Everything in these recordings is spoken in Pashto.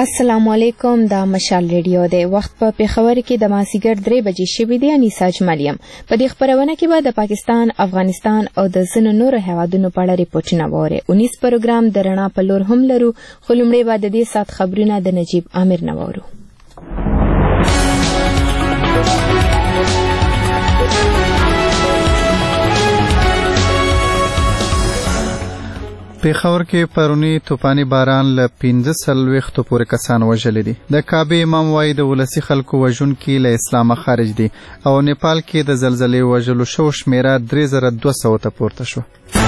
السلام علیکم. دا مشال ریډیو دی. وخت په پیښور کې د مازیګر 3 بجې شوي دي. انیسا جمالیم په دې خبرونه کې به د پاکستان، افغانستان او د ځینو نورو هیوادونو په اړه ریپورټونه واورئ. 19 پروګرام د رڼا په لور هم لرو، خو لومړی به د دې ساعت خبرونه د نجیب عامر نه واورو. پیښور کې پرونی طوفاني باران له 15 پورې کسان وژلي دي. د کعبه امام وایي د ولسی خلکو وژونکي له اسلامه خارج دي او نیپال کې د زلزلې وژلو شو شمیره 3200 ته پورته شو.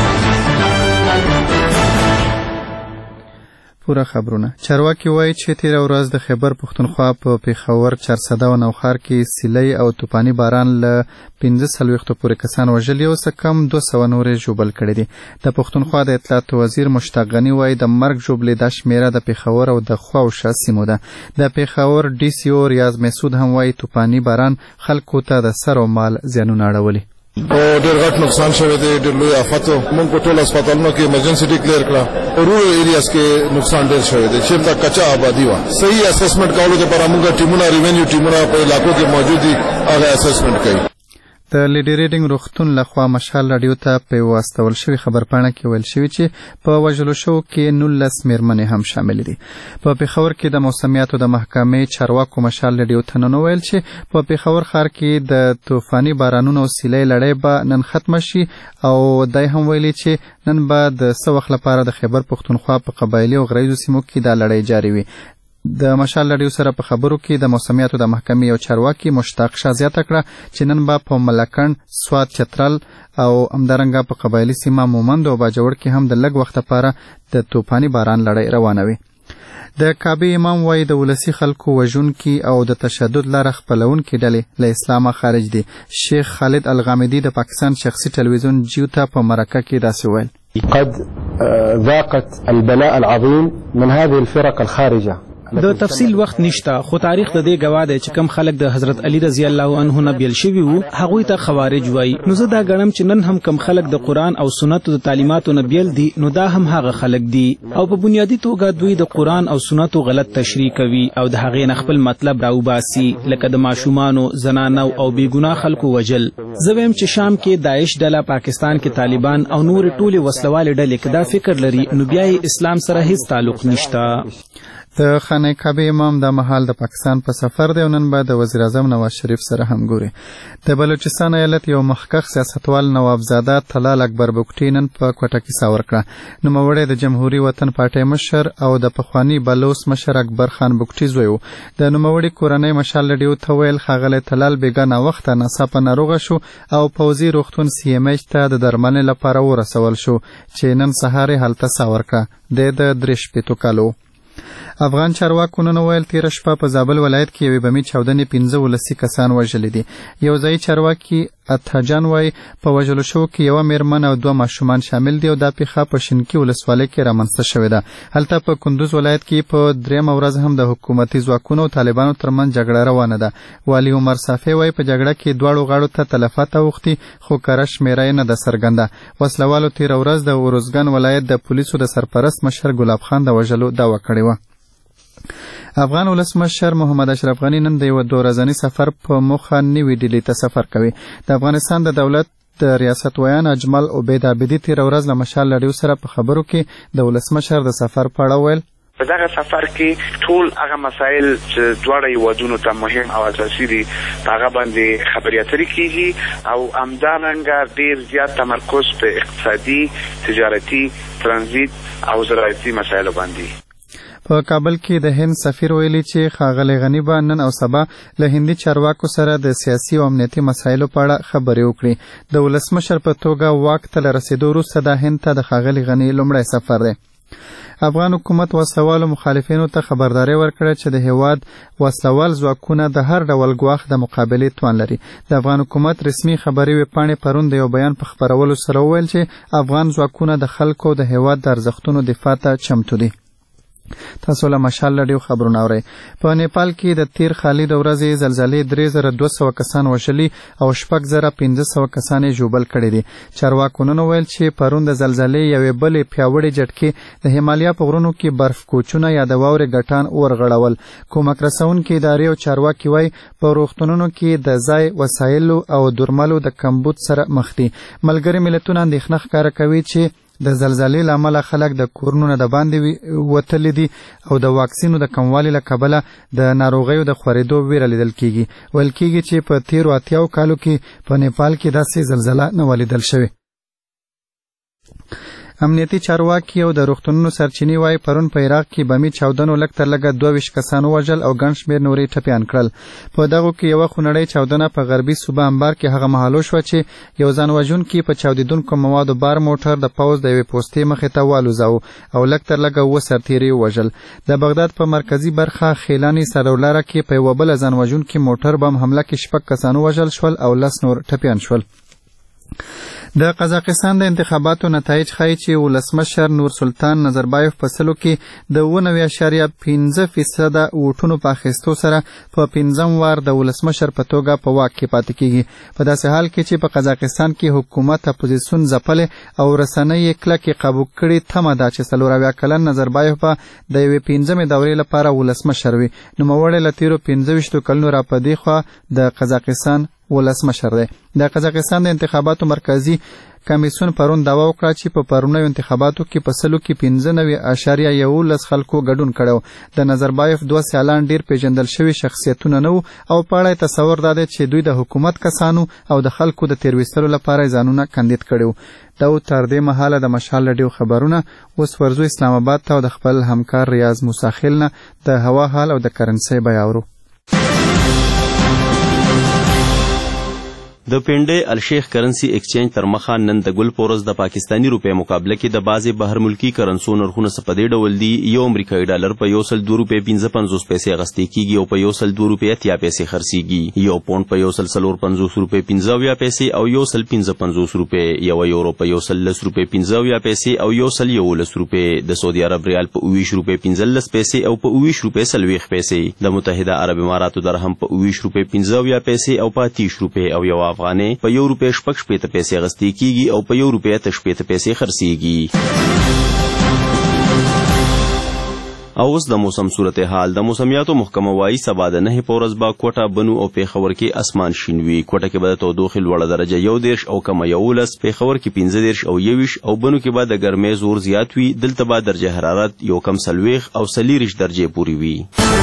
پورا خبرونه. چارواکي وایي چې تیر ورځ د خیبر پښتونخوا په پیښور، چارسده او نوخار کې سیلۍ او طوفاني باران له 15 پورې کسان وژلي او څه کم 200 نورې ژوبل کړي دي. د پښتونخوا د اطلاعات وزیر مشتاق غني وایي د مرګ ژوبلې د شمیره د پیښور او د خواوشا سیمو ده. د پیښور ډي سي او ریاض مسعود هم وایي طوفاني باران خلکو ته د سر او مال زیانونه اړولي. ډېر غټ نقصان شوی دی، ډېر لوی آفت موږ په ټول هسپتالونو کې ایمرجنسي ډیکلیئر کړه. رورل ایریاز کې نقصان ډېر شوی دی، چېرته کچا آبادي وه. صحیح اسسمنټ کولو لپاره موږ ټیمونه ریونیو ټیمونه په علاقو کې موجود دي، هغه اسسمنټ کوي. د لیډي ریډینګ روغتون لخوا مشال راډیو ته په واستول شوی خبرپاڼه کې ویل شوی چې په وژلو شو کې 19 میرمنې هم شامل دي. په پیښور کې د موسمیاتو د محکمې چارواکو مشال راډیو ته نن ویل چې په پیښور ښار کې د طوفاني بارانونو سیلۍ لړۍ به نن ختم شي او دای هم ویلي چې نن به د څه وخت لپاره د خیبر پښتونخوا په قبایلي او غریزو سیمو کې دا لړۍ جاري وي. د مشال راډیو سره په خبرو کې د موسمیاتو د محکمې یو چارواکي مشتاق شاه زیاته کړه چې نن به په ملکند، سوات، چترال او همدارنګه په قبایلي سیمه مومند او باجوړ کې هم د لږ وخت لپاره د طوفاني باران لړۍ روانه وي. د کعبه امام وایي د ولسی خلکو وژونکي او د تشدد لاره خپلونکي ډلې له اسلامه خارج دي. شیخ خالد الغامدي د پاکستان شخصي ټلویزیون جیو ته په مرکه کې داسې ویل: قد ذاقت البلاء العظيم من هذه الفرق الخارجه. د تفصیل وخت نشته، خو تاریخ د دې گواه دی چې کم خلک د حضرت علی رضی الله عنه نه بیل شوي وو، هغوی ته خوارج وایي. نو زه دا ګڼم چې نن هم کم خلک د قرآن او سنتو د تعلیماتو نه بیل دي، نو دا هم هغه خلک دي او په بنیادی توګه دوی د قرآن او سنتو غلط تشریح کوي او د هغې نه خپل مطلب راوباسي، لکه د ماشومانو، زنانو او بېګناه خلکو وژل. زه وایم چې شام کې داعش ډله، پاکستان کې طالبان او نور ټولې وسلوالې ډلې که دا فکر لري نو بیا یې اسلام سره هیڅ تعلق نشته. د خانه کعبه امام د مهال د پاکستان په سفر دی او نن به د وزیر اعظم نواز شریف سره هم ګوري. د بلوچستان ایالت یو مخکښ سیاستوال نوابزاده طلال اکبر بګټي نن په کوټه کې ساه ورکړه. نوموړی د جمهوریت وطن پارټۍ مشر او د پخواني بلوچ مشر اکبر خان بګټي زوی و. د نوموړي کورنۍ مشال راډیو ته ویل ښاغلی طلال بېګا ناوخته ناڅاپه ناروغه شو او پوځي روغتون CMH ته د درملنې لپاره ورسول شو چې نن سهار یې هلته ساه ورکړه. د 63 کالو. افغان چارواکو نن ویل تیره شپه په زابل ولایت کې یوې بمي چاودنې 15 ولسي کسان وژلي دي. یو ځایي چارواکي اتحجان وایي په وژلو شوو کې یوه میرمن او 2 ماشومان شامل دي او دا پیښه په شینکي ولسوالۍ کې رامنځته شوې ده. هلته په کندوز ولایت کې په 3مه ورځ هم د حکومتي ځواکونو او طالبانو ترمنځ جګړه روانه ده. والي عمر صافی وایي په جګړه کې دواړو غاړو ته تلفات اوښتي خو کره شمېره یې نه ده څرګنده. وسلوالو تیره ورځ د ارزګان ولایت د پولیسو د سرپرست مشر ګلاب خان د وژلو دعوه کړې وه. افغان ولسمشر محمد اشرف غني نن د یو 2 ورځني سفر په موخه نوې ډیلي ته سفر کوي. د افغانستان د دولت د ریاست ویان اجمل عبید عابدي تیره ورځ له مشال راډیو سره په خبرو کې د ولسمشر د سفر په اړه ویل: په دغه سفر کې ټول هغه مسایل چې دواړه هیوادونو ته مهم او اساسي دي په هغه باندې خبرې اترې کیږي او همدارنګه ډېر زیات تمرکز په اقتصادي، تجارتي، ترانزیت او زراعتي مسایلو باندې. په کابل کې د هند سفیر ویلي چې ښاغلی غني به نن او سبا له هندي چارواکو سره د سیاسي او امنیتي مسایلو په اړه خبرې وکړي. د ولسمشر په توګه واک ته له رسېدو وروسته د هند ته د ښاغلي غني لومړی سفر دی. افغان حکومت وسلوالو مخالفینو ته خبرداری ورکړه چې د هیواد وسلوال ځواکونه د هر ډول ګواښ د مقابلې توان لري. د افغان حکومت رسمي خبري ویبپاڼې پرون د یو بیان په خپرولو سره وویل چې افغان ځواکونه د خلکو د هیواد د ارزښتونو دفاع ته چمتو دي. تاسو له مشال لډیو خبرونه اورئ. په نیپال کې د تیر خالد ورځې زلزلې 3200 کسان وشلي او 6500 کسان ژوبل کړي دي. چارواکو نن ویل چې پرون د زلزلې یوې بلې پیاوړې جټکې د هیمالیا په غرونو کې برف کوچونه یا د واورې ګټان ورغړول. کومک رسونکي ادارې او چارواکي وایي په روغتونونو کې د ځای وسایلو او درملو د کمبود سره مخ دي. ملګري ملتونه اندېښنه ښکاره کوي چې د زلزلې له امله خلک د کورونو نه د باندې وتلي دي او د واکسینو د کموالي له کبله د ناروغیو د خورېدو ویره لیدل کیږي. ویل کیږي چې په تیرو 80 کالو کې په نیپال کې داسې زلزله نه ولیدل شوې. امنیتي چارواکي او د روغتونونو سرچینې وایي پرون په عراق کې بمي چاودنو لږ تر لږه 22 کسان ووژل او ګڼ شمېر نورې ټپیان کړل. په دغو کې یوه خونړۍ چاودنه په غربي صوبه انبار کې هغه مهال وشوه چې یو ځان وژونکي په چاودېدونکو موادو بار موټر د پوځ د یوې پوستې مخې ته والوځاوه او لږ تر لږه 7 سرتیري ووژل. د بغداد په مرکزي برخه خیلاني سرولاره کې په یوه بله ځان وژونکي موټر بم حمله کې 6 کسان ووژل شول او 10 نور ټپیان شول. د قزاقستان د انتخاباتو نتایج ښایي چې ولسمشر نور سلطان نظربایف په سلو کې د 9.5% ووټونو په اخیستو سره په 5م وار د ولسمشر په توګه په واک کې پاتې کیږي. په داسې حال کې چې په قزاقستان کې حکومت اپوزیسیون ځپلې او رسنۍ یې کلکې قابو کړي، تمه ده چې 40 کلن نظربایف به د یوې 5مې دورې لپاره ولسمشر وي. نوموړی له تیرو 25 کلونو راپدې خوا د قزاقستان ولسمشر دی. د قزاقستان د انتخاباتو مرکزی کمیسیون پرون دعوا وکړه چې په پرونیو انتخاباتو کې په سلو کې 15.11 خلکو ګډون کړو. د نظربایف 2 سیالان ډیر پیژندل شوي شخصیتونه نه وو او په اړه تصور دا دی چې دوی د حکومت کسانو او د خلکو د تیرويستلو لپاره ځانونه کاندید کړو. دا تر دې مهاله د مشال لډیو خبرونه. اوس ورزو اسلام آباد ته د خپل همکار ریاض موساخیل نه د هوا حال او د کرنسي بیاورو. د پنډې الشیخ کرنسی ایکسچینج تر مخه نن د ګل پورز د پاکستانی روپې مقابله کې د بعضې بهر ملکی کرنسو نرخونه څه په دې ډول دي. یو امریکایي ډالر په 102 روپۍ 55 پیسې اخیستل کیږي او په 102 روپۍ 80 پیسې خرڅیږي. یو پونډ په 154 روپۍ 50 پیسې او 155 روپۍ، یو یورو په 110 روپۍ 50 پیسې او 111 روپۍ، د سعودي عرب ریال په 20 روپۍ 15 پیسې او په 20 روپۍ 40 پیسې، د متحده عرب اماراتو درهم په 20 روپۍ 50 پیسې او په 30 روپۍ او یو افغانۍ په 1 روپۍ 60 پیسې اخیستل کیږي او په 1 روپۍ 60 پیسې خرڅیږي. او اوس د موسم صورتحال. د موسمیاتو محکمه وایي سبا د 9 په ورځ به کوټه، بنو او پیښور کې اسمان شین وي. کوټه کې به د تودوخې لوړه درجه 11 او کمه 11، پیښور کې 15 او 21 او بنو کې به د ګرمۍ زور زیات وي. دلته به درجه حرارت یو کم 40 او 40 درجې پورې وي.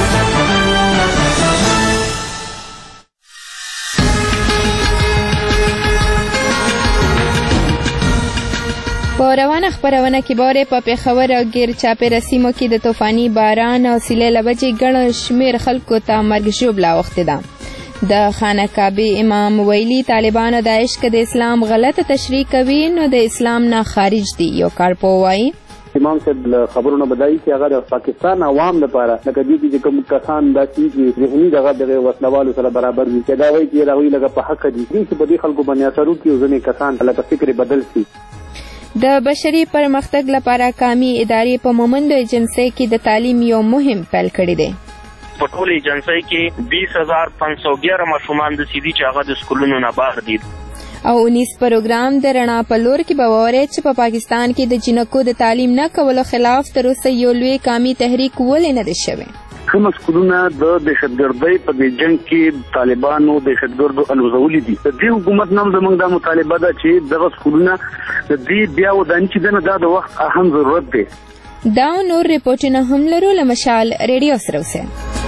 په روانه خپرونه کې باره په پیښور او غیر چاپیره سیمو کې د طوفاني باران او سیلۍ له وجې ګڼ شمېر خلکو ته مرګ ژوبله اوښتې ده. د خانه کعبې امام ویلي طالبانو د عشق د اسلام غلطه تشریح کوي نو د اسلام نه خارج دي. یو کارپو وایي امام صاحب خبرونه بدایي چې هغه د پاکستان عوام لپاره لکه دي چې کوم کسان دا چې ذهني دغه وسلوالو سره برابر وي، چې دا وایي چې راوي لکه په حق دي چې په دې خلکو باندې اثر وکړي او ځینې کسان لکه فکر بدل شي. د بشري پرمختګ لپاره قامي ادارې په مومندو ایجنسۍ کې د تعلیم یو مهم پیل کړی دی. په ټول ایجنسۍ کې 20511 ماشومان د سیدي چې هغه د سکولونو نه بهر دي. او 19 پروګرام د رڼا په لور کې به ووري چې په پاکستان کې د جنکو د تعلیم نه کولو خلاف تر اوسه یو لوی قامي تحریک ولې نه دی شوی. کوم سکولونه د دهشتګردۍ په دې جنگ کې طالبانو دهشتګردو الوزولي دي. د دې حکومت نوم زموږ د مطالبه ده چې دغه سکولونه د دې بیا ودانچې دنه دا د وخت اهم ضرورت دی. دا نور ریپورټونه هم لرو له مشال ریډیو سره اوسه.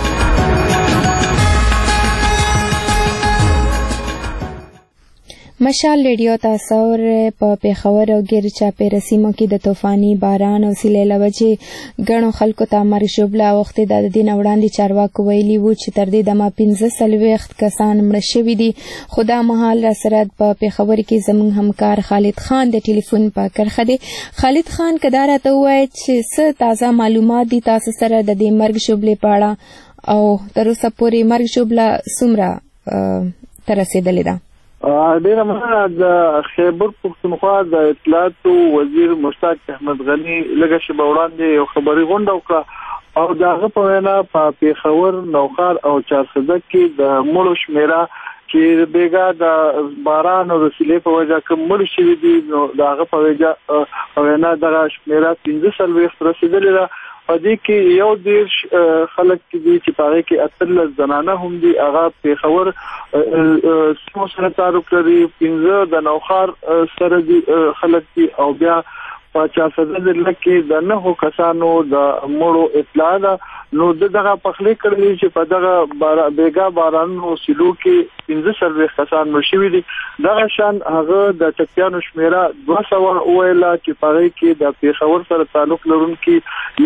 مشال ریډیو تاسو په پیښور او غیر چاپیره سیمو کې د طوفاني باران او سیلۍ له وجې ګڼو خلکو ته مرګ ژوبله اوښتې ده. د دې نه وړاندې چارواکو ویلي وو چې تر دې دمه 45 کسان مړه شوي دي. خو دا مهال را سره په پیښور کې زموږ همکار خالد خان د ټلیفون په کرښه دی. خالد خان که دا راته ووایي چې څه تازه معلومات دي تاسو سره د دې مرګ ژوبلې په اړه او تر اوسه پورې مرګ ژوبله څومره ته رسېدلې ده؟ ډیره مننه. د خیبر پښتونخوا د اطلاعاتو وزیر مشتاق احمد غني لږه شېبه وړاندې یو خبري غونډه وکړه او داغه په وینا په پیښور نوخار او چارسده کې د مړو شمیره چې بیګا د باران او د سیلې په وجه کوم مړ شوي دي نو داغه په وینا دغه شمیره 15 رسیدلې ده. په دې کې یو ډیر خلک دي چې په هغه کې 18 زنانه هم دي. هغه پیښور سیمو سره تعلق لري، 15 د نوخار سره دي خلک دي او بیا په 400 کې د 9 کسانو د مړو اطلاع ده. نو دغه پخلې کړلې چې په دغه بیګا بارانو سیلو کې 15 کسان مړ شوي دي. دغه شان هغه د ټپیانو شمیره 200 ویلا چې په هغه کې د پیښور سره تعلق لرونکي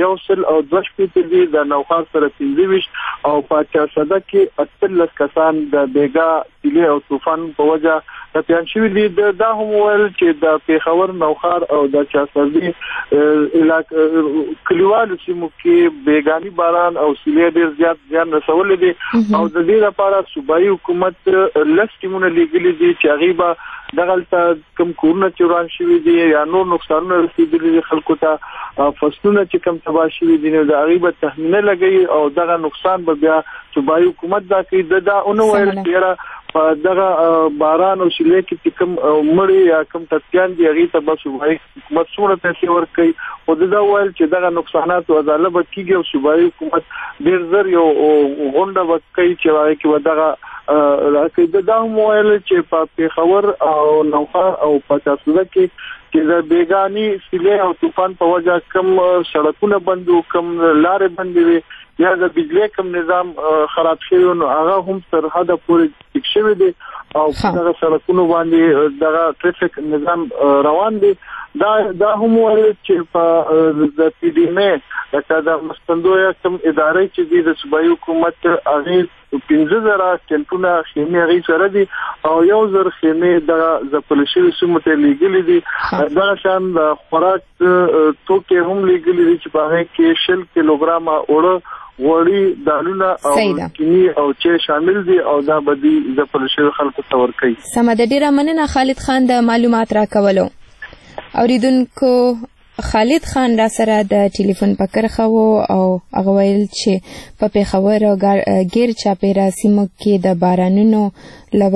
102 دي، د نوخار سره 25 او په 400 کې 18 کسان د بیګا سیلې او طوفان په وجه ټپیان شوي دي. دا هم ویل چې د پیښور نوخار او د 400 علاقې کلیوالو سیمو کې بیګانی باران او سیلې ډېر زیات زیان رسولې دي او د دې لپاره صوبایي حکومت لس ټیمونه لیږلي دي چې هغې به دغلته کوم کورونه چې وران شوي دي یا نور نقصانونه رسېدلي دي خلکو ته، فصلونه چې کوم تباه شوي دي نو د هغې به تخمینه لګوي او دغه نقصان به بیا صوبایي حکومت دا کوي. دا ونه ویل چې په دغه باران او سیلې کې چې کوم مړي یا کوم ټپیان دي هغې ته به صوبایي حکومت څومره پیسې ورکوي، خو دا ویل چې دغه نقصانات عدالت به کېږي او صوبایي حکومت ډېر زر یو غونډه به کوي چې هغې کې به دغه راکوي. دا هم ویل چې په پیښور او نوخار او په 400 کې چې د بیګانی سیلې او طوفان په وجه کم سړکونه بند وو، کم لارې بندې وي یا د بجلی کم نظام خراب شوی نو هغه هم تر حده پورې ټیک شوی دی او دغه سړکونو باندې دغه ټریفیک نظام روان دی. دا هم ویل چې په د پی ډی ام لکه د مستندویه کوم ادارې چې دي د صوبایي حکومت هغې 15,000 ټینټونه خیمې هغې سره دي او 1,000 خیمې دغه ځپل شوي سیمو ته لیږلي دي. دغه شان د خوراک توکې هم لیږلي دي چې په هغې کې 100 کیلوګرامه اوړه، غوړي، دالونه او کینی او چای شامل دي او دا بدی ځپل شوي خلکو ته ورکوي. سمه ده، ډېره مننه خالد خان د معلومات راکولو. اوریدونکو خالد خان را سره د ټلیفون په کرخه و او هغه ویل چې په پیښور او غیر چاپیره سیمو کې د بارانونو له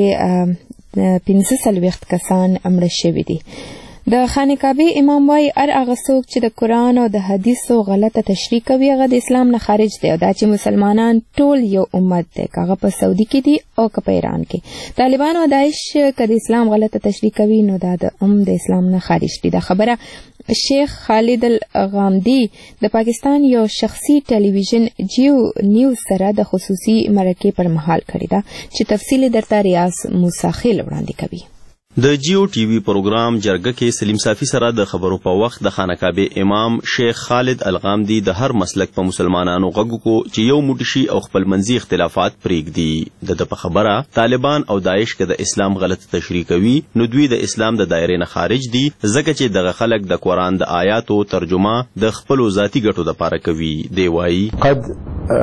وجې 15 کسان مړه شوي دي. د خانه کعبه امام وايي هر هغه څوک چې د قرآن او د حدیثو غلطه تشریح کوي هغه د اسلام نه خارج دی او دا چې مسلمانان ټول یو امت دی، هغه په سعودي کې دي او که په ایران کې. طالبان او داعش که د اسلام غلطه تشریح کوي نو دا د اسلام نه خارج دي. دا خبره شیخ خالد الغامدی د پاکستان یو شخصي ټلویزیون جیو نیوز سره د خصوصي مرکې پر مهال کړې ده چې تفصیل درته ریاض موسی خیل وړاندې کوي. د جیو ټي وي پروګرام جرګه کې سلیم صافي سره د خبرو په وخت د خانه کعبه امام شیخ خالد الغامدی د هر مسلک په مسلمانانو غږ کو چې یو موټی شي او خپل منځي اختلافات پرېږدي. د په خبره طالبان او داعش کې د اسلام غلط تشریح کوي نو دوی د اسلام د دایره نه خارج دي ځکه چې دغه خلک د قرآن د آیاتو ترجمه د خپل ذاتی ګټو لپاره کوي. دی وایي قد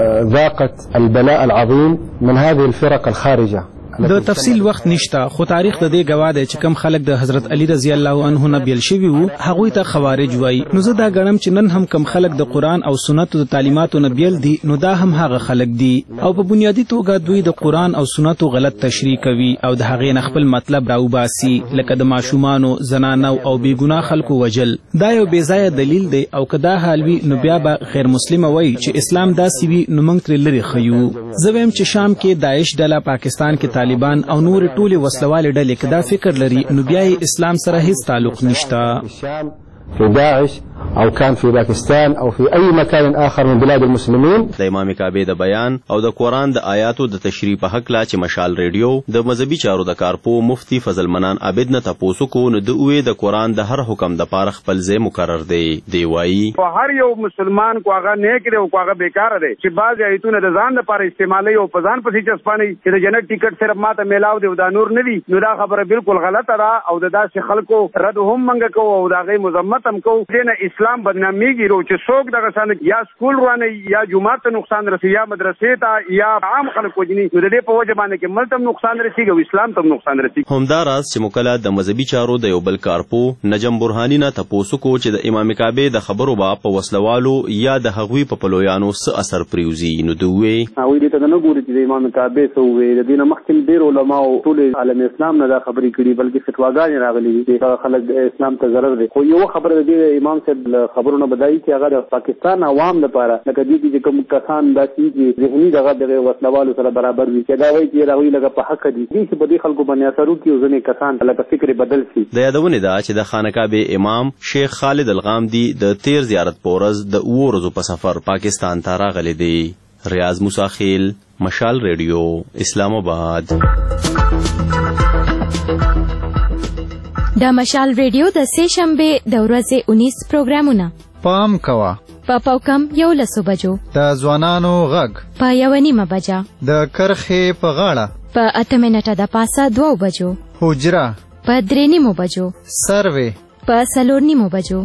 ذاقت البلاء العظيم من هذه الفرق الخارجه. د تفصیل وخت نشته خو تاریخ د دې گواه دی چې کم خلک د حضرت علی رضی الله عنه نه بیل شوي وو هغوی ته خوارج وایي. نو زه دا ګڼم چې نن هم کم خلک د قرآن او سنتو د تعلیماتو نه بیل دي نو دا هم هغه خلک دي او په بنیادی توګه دوی د قرآن او سنتو غلط تشریح کوي او د هغې نه خپل مطلب راوباسي لکه د ماشومانو، زنانو او بېګناه خلکو وجل. دا یو بېځایه دلیل دی او که دا حال وي نو بیا به غیر مسلمه وایي چې اسلام داسې وي نو موږ ترې لرې ښیو. زه وایم چې شام کې داعش ډله، پاکستان کې طالبان او نور ټولې وسلوالې ډلې که دا فکر لري نو بیا یې اسلام سره هیڅ تعلق نشته. في داعش او كان في باكستان او في اي مكان اخر من بلاد المسلمين. د امام کعبه د بیان او د قرآن د آیاتو د تشریح په حق لا چې مشال ریډیو د مذهبي چارو د کارپو مفتی فضل منان عابد نه تاسو کو نو د اوې د قرآن د هر حکم د پاره خپل ځای مقرر دی. دی وایي په هر یو مسلمان کو هغه نیک دی او کو هغه بیکار دی چې بعض ایتونه د ځان لپاره استعمالي او په ځان پسې چسپاني چې د جنت ټیکټ صرف ماته میلاو دی او دا نور نه دی نو دا خبره بالکل غلطه ده او د داسې خلکو رد هم منګه کو او دا غي مذمت ختم کو دینه اسلام بدناميږي رو چې څوک دغه سن یا سکول روانه یا جمعه ته نقصان رسي یا مدرسې ته یا عام خلک وجني نو د دې په وجه باندې کې ملتم نقصان رسیږي او اسلام ته نقصان رسیږي. همداراز چې مکله د مذهبي چارو د یو بل کارپو نجم برهانی نه تاسو کو چې د امام کعبه د خبرو با په وسلوالو یا د هغوی په پلویانو څه اثر پریوزي نو دوی هغه دې ته نه ګوري چې د امام کعبه څه وې د دینه مخکې ډېر علما او ټول عالم اسلام نه دا خبرې کړي بلکې فتواګانې راغلي دي چې خلک اسلام ته ضرر دي. خو یو خبره د امام صاحب خبرونه بدایي چې هغه د پاکستان عوام لپاره لکه دې چې کوم کسان دا چې ذهني دغه وسلوالو سره برابر وي چې دا وایي چې راوي لکه په حق دي چې په دې خلکو باندې اثر وکړي او ځنې کسان لکه فکر بدل شي. د یادونه ده چې د خانقاه امام شیخ خالد الغامدی د تیر زیارت پورز د ورځو په سفر پاکستان ته راغلی دی. ریاض موسی خیل، مشال ریډیو، اسلام آباد. د مشال ریډیو د سه شنبه د ورځې 19 پروګرامونه پام کوا په پاوکم 11 بجو د ځوانانو غږ په 1:30 بجا د کرخې په غاړه په 8 منټه د پاسه 2 بجو حجره په 3:30 بجو سروې په 4:30 بجو.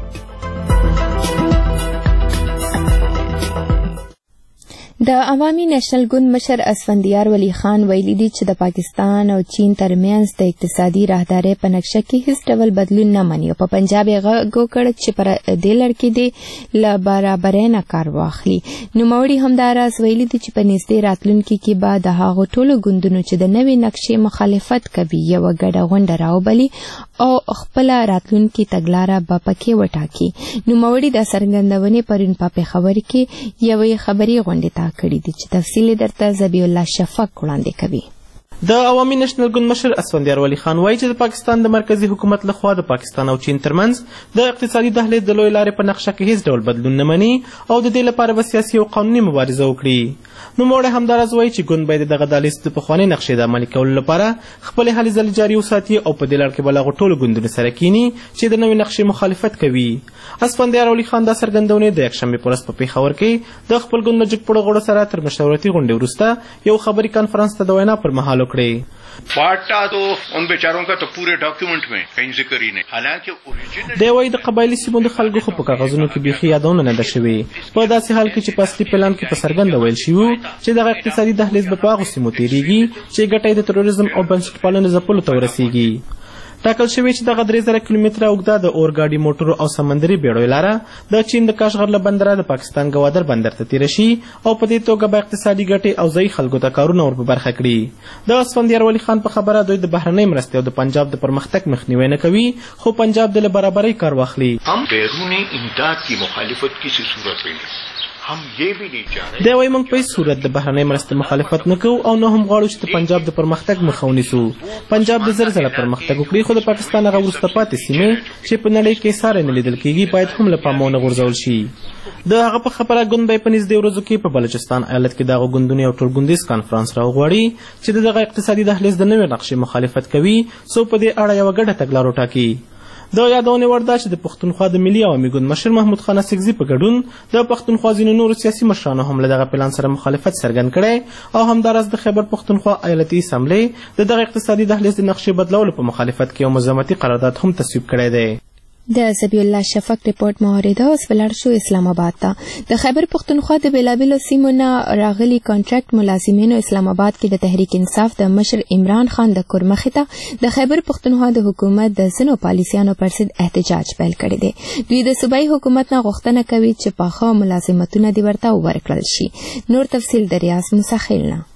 د عوامي نېشنل ګوند مشر اسفندیار ولی خان ویلي دی چې د پاکستان او چین ترمنځ د اقتصادي راهدارۍ په نقشه کې هیڅ ډول بدلون نه مني او په پنجاب یې غږ وکړ چې پر دې لړ کې دی له برابرۍ نه کار واخلي. نوموړي همداراز ویلي دی چې په نږدې راتلونکي کې به د هغو ټولو ګوندونو چې د نوې نقشې مخالفت کوي یوه ګډه غونډه راوبلي او خپله راتلونکي تګلاره به پکې وټاکي. نوموړي د څرګندونې پرون په پېښور کې یوې خبري غونډې ته کړی دي چې تفصیل درته ذبیح الله شفق وړاندې کوي. د عوامي نېشنل ګوند مشر اسفندیار ولی خان وایي چې د پاکستان د مرکزی حکومت لخوا د پاکستان او چین ترمنځ د اقتصادي دهلیز د لوی لارې په نقشه کې هیڅ ډول بدلون نه مني او د دې لپاره به سیاسي او قانوني مبارزه وکړي. نوموړی همداراز وایي چې ګوند باید دغه دهلیز د پخوانۍ نقشې د عملي کولو لپاره خپلې هلې ځلې جاري وساتي او په دې لړ کې به له هغو ټولو ګوندونو سره کینی چې د نوې نقشې مخالفت کوي. اسفندیار ولی خان دا څرګندونې د یکشنبې په ورځ په پېښور کې د خپل ګوند له جګپوړو غړو سره تر مشاورتي غونډې وروسته یو خبري کانفرنس ته د وینا پر مهال وکړې. پاٹا تو ان بیچاروں کا تو پورے ڈاکیومنٹ میں کہیں ذکر ہی نہیں حالانکہ اوریجنل دی وایي د قبایلي سیمو د خلکو خو په کاغذونو کې بیخي یادونه نه ده شوې په داسې حال کې چې په اصلي پلان کې په څرګنده ویل شوي چې دغه اقتصادي دهلیز به په هغو سیمو تېرېږي چې ګټه یې د تروریزم او بنسټپالنې ځپلو ته ورسېږي. ټاکل شوی چې دغه 3000 کیلومتره اوږده د اورګاډي موټرو او سمندري بیړیو لاره د چین د کاشغر له بندره د پاکستان ګوادر بندر ته تیره شي او په دې توګه به اقتصادي ګټې او ځایي خلکو ته کارونه ور په برخه کړي. د اسفندیار ولی خان په خبره دوی د بهرنۍ مرستې او د پنجاب د پرمختګ مخنیوی نه کوي خو پنجاب د برابرۍ کار واخلي. هم بیرونی امداد کی مخالفت کی صورت میں هم یې به نه چاره دی وایي موږ په هیڅ صورت د بهرنۍ مرستې مخالفت نه کوو او نه هم غواړو چې د پنجاب د پرمختګ مخه ونیسو. پنجاب د زر ځله پرمختګ وکړي خو د پاکستان هغه وروسته پاتې سیمې چې په نړۍ کې ساری نه لیدل کېږي باید هم له پامه ونه غورځول شي. د هغه په خبره ګوند به په نږدې ورځو کې په بلوچستان ایالت کې دغه ګوندونو یو ټولګوندیز کانفرنس راوغواړي چې دغه اقتصادي دهلیز د نوې نقشې مخالفت کوي څو په دې اړه یوه ګډه تګلاره وټاکي. د یادونې وړ ده چې د پښتونخوا د ملي عوامي ګوند مشر محمود خان اسکزي په ګډون د پښتونخوا ځینو نورو سیاسي مشرانو هم له دغه پلان سره مخالفت څرګند کړی او همداراز د خیبر پښتونخوا ایالتي اسمبلۍ د دغه اقتصادي دهلیز د نقشې بدلولو په مخالفت کې یو مزاحمتي قرارداد هم تصویب کړی دی. د ذبیح الله شفق ریپورت مهاریده اوس ولاړ شو اسلام آباد ته. د خیبر پښتونخوا د بیلابیلو سیمو نه راغلي کانټراکټ ملازمینو اسلام آباد کې د تحریک انصاف د مشر عمران خان د کور مخې ته د خیبر پښتونخوا د حکومت د ځینو پالیسیانو پر ضد احتجاج پیل کړی دی. دوی د صوبایي حکومت نه غوښتنه کوي چې پاخه ملازمتونه دې ورته ورکړل شي. نور تفصیل د ریاض موسی خیل نه.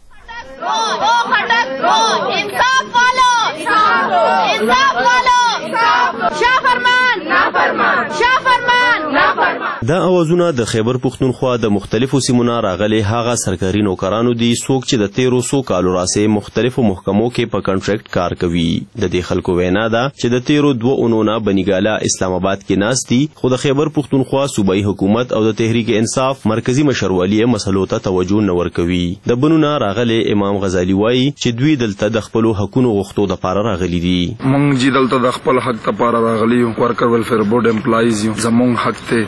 دا اوازونه د خیبر پښتونخوا د مختلفو سیمونو راغلي هغه سرکاري نوکرانو دي څوک چې د 1300 کالو راسې مختلفو محکمو کې په کنټراکټ کار کوي. د دې خلکو وینا ده چې د 13 اونونه بنیګاله اسلام آباد کې ناست دي خو د خیبر پښتونخوا صوبایي حکومت او د تحریک انصاف مرکزی مشروالی مسلو ته توجه نه ورکوي. د بنونه راغلي امام غزالی وایي چې دوی دلته د خپل حقوقو غوښتو لپاره راغلي دي. مونږ چې دلته د خپل حق لپاره راغلي یو ورکر ویلفیر بورډ امپلایز یو زمونږ حق ته او مونږ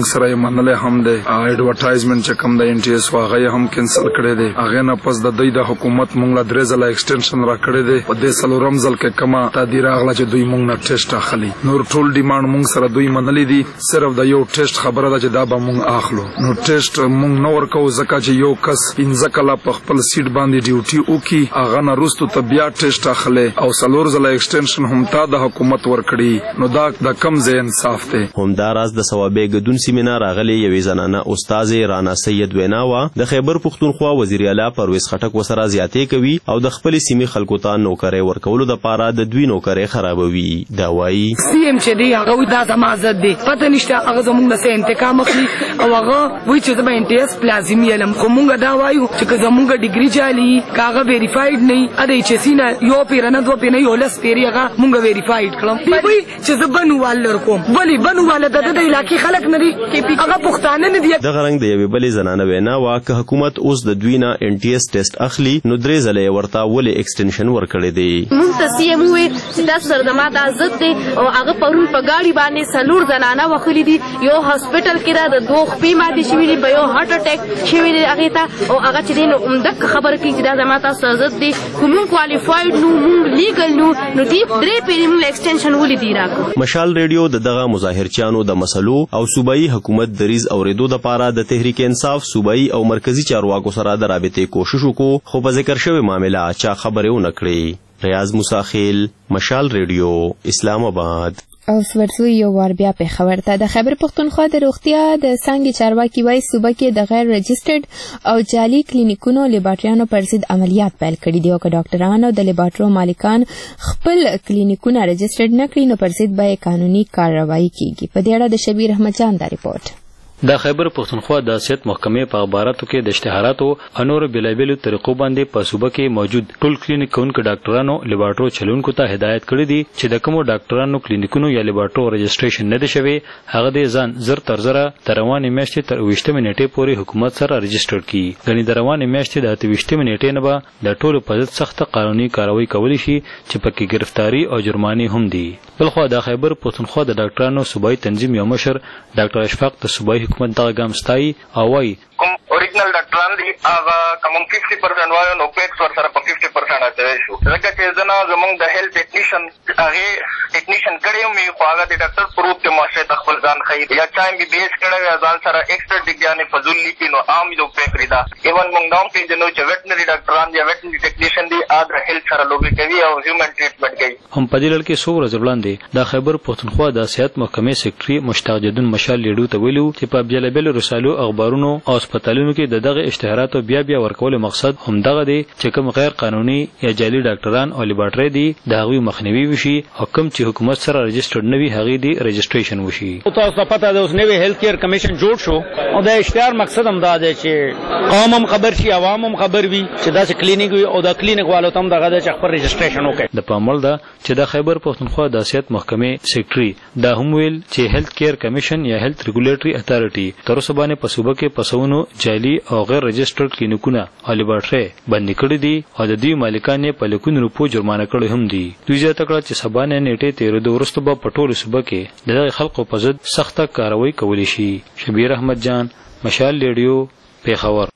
موږ سره یې منلې هم دی ایډورټایزمنت چې کوم د NTS واغې هم کینسل کړی دی هغه نه پس د دوی د حکومت موږ له 3 ځله ایکسټنشن را کړی دی په دې څلورم ځل کې کما تعدیر اغله چې دوی موږ نه ټیسټ اخلي نور ټول ډیماند موږ سره دوی منلې دي صرف د یو ټیسټ خبره ده چې دا به موږ اخلو نو ټیسټ موږ نو ورکو ځکه چې یو کس 15 کاله په خپل سیټ باندې ډیوټي وکي هغه نه رستو ته بیا ټیسټ اخلي او څلور ځله ایکسټنشن هم تا د حکومت ورکړي نو دا د کم ځای انصاف دی همداراز د ثوابې ګډون سیمینار راغلي یوې زنانه استاد رانا سید ویناوا د خیبر پختونخوا وزیر اعلی پرویز خټک وسره زیاتې کوي او د خپل سیمې خلکو ته نوکرې ورکولو د پاره د دوی نوکرې خرابوي دا وایي سیم چې دی هغه دا زمازت دی پته نشته هغه زموږ نه انتقام اخلي او هغه وایي چې زما NTS پلازمی علم خو مونږ دا وایو چې زموږ ډیګري جالي کاغه ویریفاید نه ا دې چې سینه یو پیرنه دوه پینې یو لس پیری هغه مونږ ویریفاید کړم دی وایي چې زبنو والر کوم ولی بنو والا د علاقې خلک نه دي هغه پښتانه نه دي د غرنګ د یوې بلې زنانه وینا واکه حکومت اوس د دوی نه NTS ټیسټ اخلي نو 3 ځله ورته ولې ایکسټنشن ورکړي دي مونږ ته CM وې چې تاسو سره د ماته عزت دی او هغه پرون په گاډي باندې سلور زنانه وخلي دي یو هسپټل کې را د دوه خپې ماتې شوې دي په یو هارت اٹیک شوې دي هغه ته او هغه چې نو عمدک خبر کوي چې دا د ماته عزت دی کوم کوالیفاید نو مونږ لیګل نو دی 3 پیری مونږ ایکسټنشن ولې دی راکو مشال ریډیو دغه مظاهرچیانو د مسلو او صوبایي حکومت دریز اوریدو د پاره د تحریک انصاف صوبایي او مرکزی چارواکو سره د رابطې کوشش وکړو خو په ذکر شوی معاملہ چا خبره ونه کړې ریاض موساخیل مشال ریډیو اسلام آباد او ورسو یو وار بیا په خبر ته د خیبر پختونخوا د روغتیا د څنګه چارواکي وایي صوبه کې د غیر رجسټرډ او جعلي کلینیکونو لیبارټریانو پر ضد عملیات پیل کړي دي او که ډاکټرانو د لیبارټرو مالکان خپل کلینیکونه رجسټرډ نه کړي نو پر ضد به قانوني کارروایي کیږي په دې اړه د شبیر احمد جان دا ریپورت د خیبر پختونخوا د صحت محکمې په اخباراتو کې د اشتهاراتو انور بلابلو طریقو باندې په صوبه کې موجود ټول کلینیک کونکو ډاکټرانو لیبارټرو چلونکو ته هدایت کړی دي چې د کوم ډاکټرانو کلینیکونو یا لیبارټرو رجسټریشن نه دي شوی هغه د ځان زر تر زره د روانې میاشتې تر 20 منټې پورې حکومت سره رجسټر کړي غني د روانې میاشتې د 20 منټې نه به د ټولو په ضد سخت قانوني کاروایی کولی شي چې پکې گرفتاری او جرمانه هم دي بلخو د خیبر پختونخوا د ډاکټرانو صوبایي تنظیم یو مشر ډاکټر اشفاق د صوبایي حکومت دغه ګام ستایي او وايي کوم اوریجنل ډاکټران دي هغه کوم 50% وایو نو پیکس ور سره په 50% اچوي شو ځکه چې زمونږ د هیلث ټیکنیشن هغه ټیکنیشن کړیو می خو هغه د ډاکټر پروف ته ماشه خپل ځان خیر یا ټایم به بیس کړو ځان سره ایکسټرا ډیګیانه فزول لیکي نو عام یو پیک ریدا ایون مونږ نوم کې جنو چې ویټنری ډاکټران یا ویټنری ټیکنیشن دي هغه هیلث سره لوبي کوي او هیومن ټریټمنټ کوي هم په دې لړ کې څو ورځې وړاندې د خیبر پختونخوا د صحت محکمې سیکریټري مشتاق جدون مشال لیډو ته ویلو چې په بجلبل رسالو اخبارونو او هسپتالونو کې دغه اشتهاراتو بیا ورکول مقصد هم دغه دی چې کوم غیر قانوني یا جعلي ډاکټران او لیبارټري دي د هغوی مخنیوي وشي او کوم چې حکومت سره رجسټرډ نه وي هغه دی رجسټریشن وشي تاسو ته پته ده اوس نوې هیلث کیر کمیشن جوړ شو او د اشتهار مقصد هم دا دی چې قوم هم خبر شي عوام هم خبر وي چې دا څه کلینیک وي او د کلینیک والو تم دغه د خبر رجسټریشن وکړي د پامل دا چې د خیبر پختونخوا د صحت محکمې سیکریټري دا هم ویل چې هیلث کیر کمیشن یا هیلث ریګولیټری اتھارټي تر اوسه باندې په صوبه کې پسونو جعلي او غیر رجسټرډ کلینیکونه او لیبارټري بند کړي دي او د دې مالکان په لکونو روپو جرمانه کړي هم دي دوی زیاته کړه چې سبانه نیټه 13 ورځې په پټول صوبه کې د خلکو په ضد سخته کاروایی کولی شي شبیر احمد جان مشال ریډیو پیښور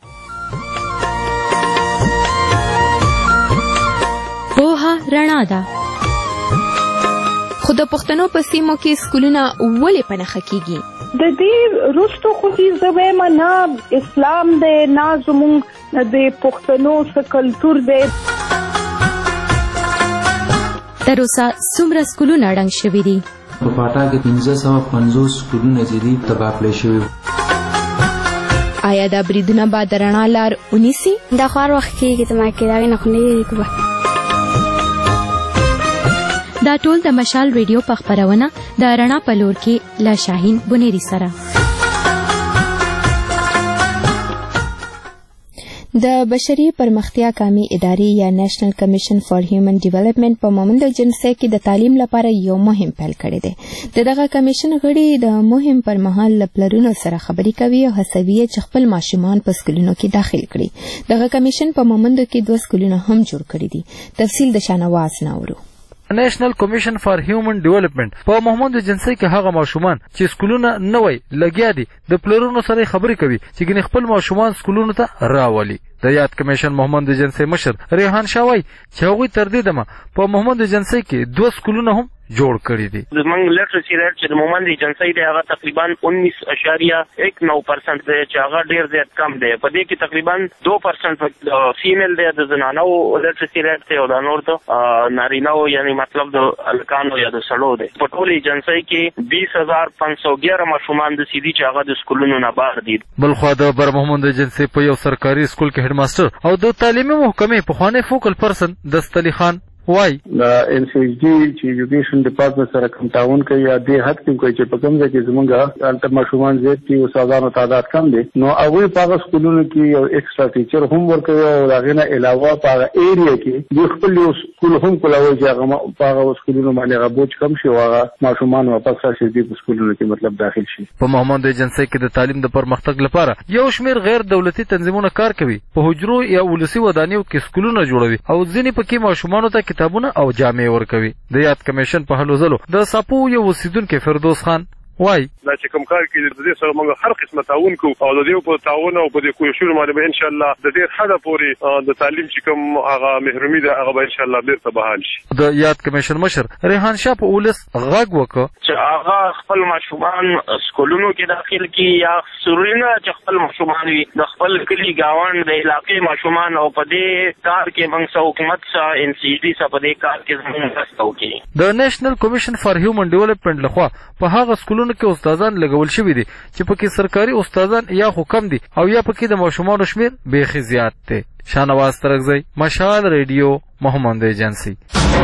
پوهه رڼا ده خو د پښتنو په سیمو کې سکولونه ولې په نښه کیږي د دې رستو خو چې زبې نه اسلام دې نه زموږ د پښتنو څخه کلچر دې تر اوسه څومره سکولونه ړنګ شوي دي په پاټا کې 1550 سکولونه دي تباه کړل شوي آیا دا بریدونه به د رڼا لار ونیسي دا خور وخت کې ته ما کې دا نه خو دا ټول د مشال ریډیو په خبرونه د رڼا په لور کې لا شاهین بنيري سره د بشري پرمختیا قومي ادارې یا نېشنل کمیشن فار هیومن ډیولپمنٹ په مومند جنسي کې د تعلیم لپاره یو مهم پیل کړی دی دغه کمیشن غړي د مهم پر مهال پلرونو سره خبري کوي او هڅوي چې خپل ماشومان په سکولونو کې داخل کړي دغه کمیشن په مومند کې 2 سکولونه هم جوړ کړي دي تفصیل د شانواز ناورو نېشنل کمیشن فار هیومن ډیولپمنٹ په محمد ایجنسی کې هغه ماشومان چې سکولونه نه وای لګیا دي د پلرونو سره خبرې کوي چې ګنې خپل ماشومان سکولونو ته راولي. د یاد کمیشن محمد ایجنسی مشر ریحان شاه وایي چې هغوی تر دې دمه په محمد ایجنسی کې 2 سکولونه هم جوړ کړي دي. زمونږ لټرسي ریټ چې د محمد ایجنسی دی هغه تقریبا 19.19% دی چې هغه ډیر زیات کم دی. په دې کې تقریبا 2% فیمیل دی د زنانو لټرسي ریټ دی او د نور د نارینه یعنی مطلب د الکانو یا د سړو دی. په ټول ایجنسی کې 20,511 ماشومان د سیدي چې هغه د سکولونو نه بهر دي. بلخوا د بر محمد ایجنسی په یو سرکاري سکول کې هډ ماستر او د تعلیمي محکمې پخوانی فوکل پرسن دستلی خان وای د ان سی ایچ ډي چې ایجوکیشن ډپارټمنټ سره کوم تعاون کوي یا د حد کوم کوي چې په کوم ځای کې زمونږ الته ماشومان زیات دي او استادانو تعداد کم دي نو هغوی په هغه سکولونو کې یو ایکسټرا ټیچر هم ورکوي او هغې نه علاوه په هغه ایریا کې دوی خپل یو سکول هم کولاوي چې هغه په هغه سکولونو باندې هغه بوج کم شي او هغه ماشومان واپس راشي دي په سکولونو کې مطلب داخل شي. په محمد ایجنسی کې د تعلیم د پرمختګ لپاره یو شمیر غیر دولتي تنظیمونه کار کوي. په حجرو یا ولسي ودانیو کې سکولونه جوړوي او ځینې پکې ماشومانو ته کتابونه او جامې ورکوي. د یاد کمیشن په هلو ځلو د ساپو یو اوسیدونکی فردوس خان وای دا چې کوم کار کې د دې سره موږ هر قسمه تعاون کوو او د دې په تعاون او په دې کوششونو باندې به ان شاء الله د دې حد پورې د تعلیم چې کوم هغه محرومي ده هغه به ان شاء الله بیرته بحال شي. د یاد کمیشن مشر ریحان شاه په ولس غږ وکړ چې هغه خپل ماشومان سکولونو کې داخل کی یا سرورینه چې خپل ماشومان وي د خپل کلی گاوند د علاقې ماشومان او په دې کار کې موږ حکومت سره ان سی ډي سره په دې کار کې زموږ مرسته وکړي. د نېشنل کمیشن فار هیومن ډیولپمنٹ لخوا په هغه سکولونو کې استادان لګول شوي دي چې پکې سرکاري استادان یا خو کم دي او یا پکې د ماشومانو شمیر بیخي زیات دی. شاهنواز ترکزی مشال ریډیو محمد ایجنسی.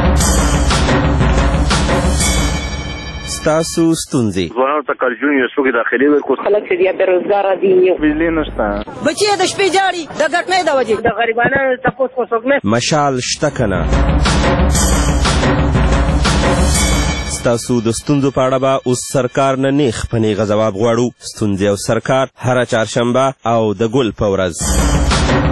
ستاسو ستونزې ځوانانو ته کارجون یو څوک داخلي ورکو خلک چې بیا بېروزګاره دي بجلي نشته بچي د شپې جاړي د ګټنې د وجې د غریبانو تپوس خو څوک نه مشال شته کنه. ستاسو د ستونزو په اړه به اوس سرکار نه نیغ په نیغه ځواب غواړو. ستونزې او سرکار هره چهارشنبه او د ګل په ورځ.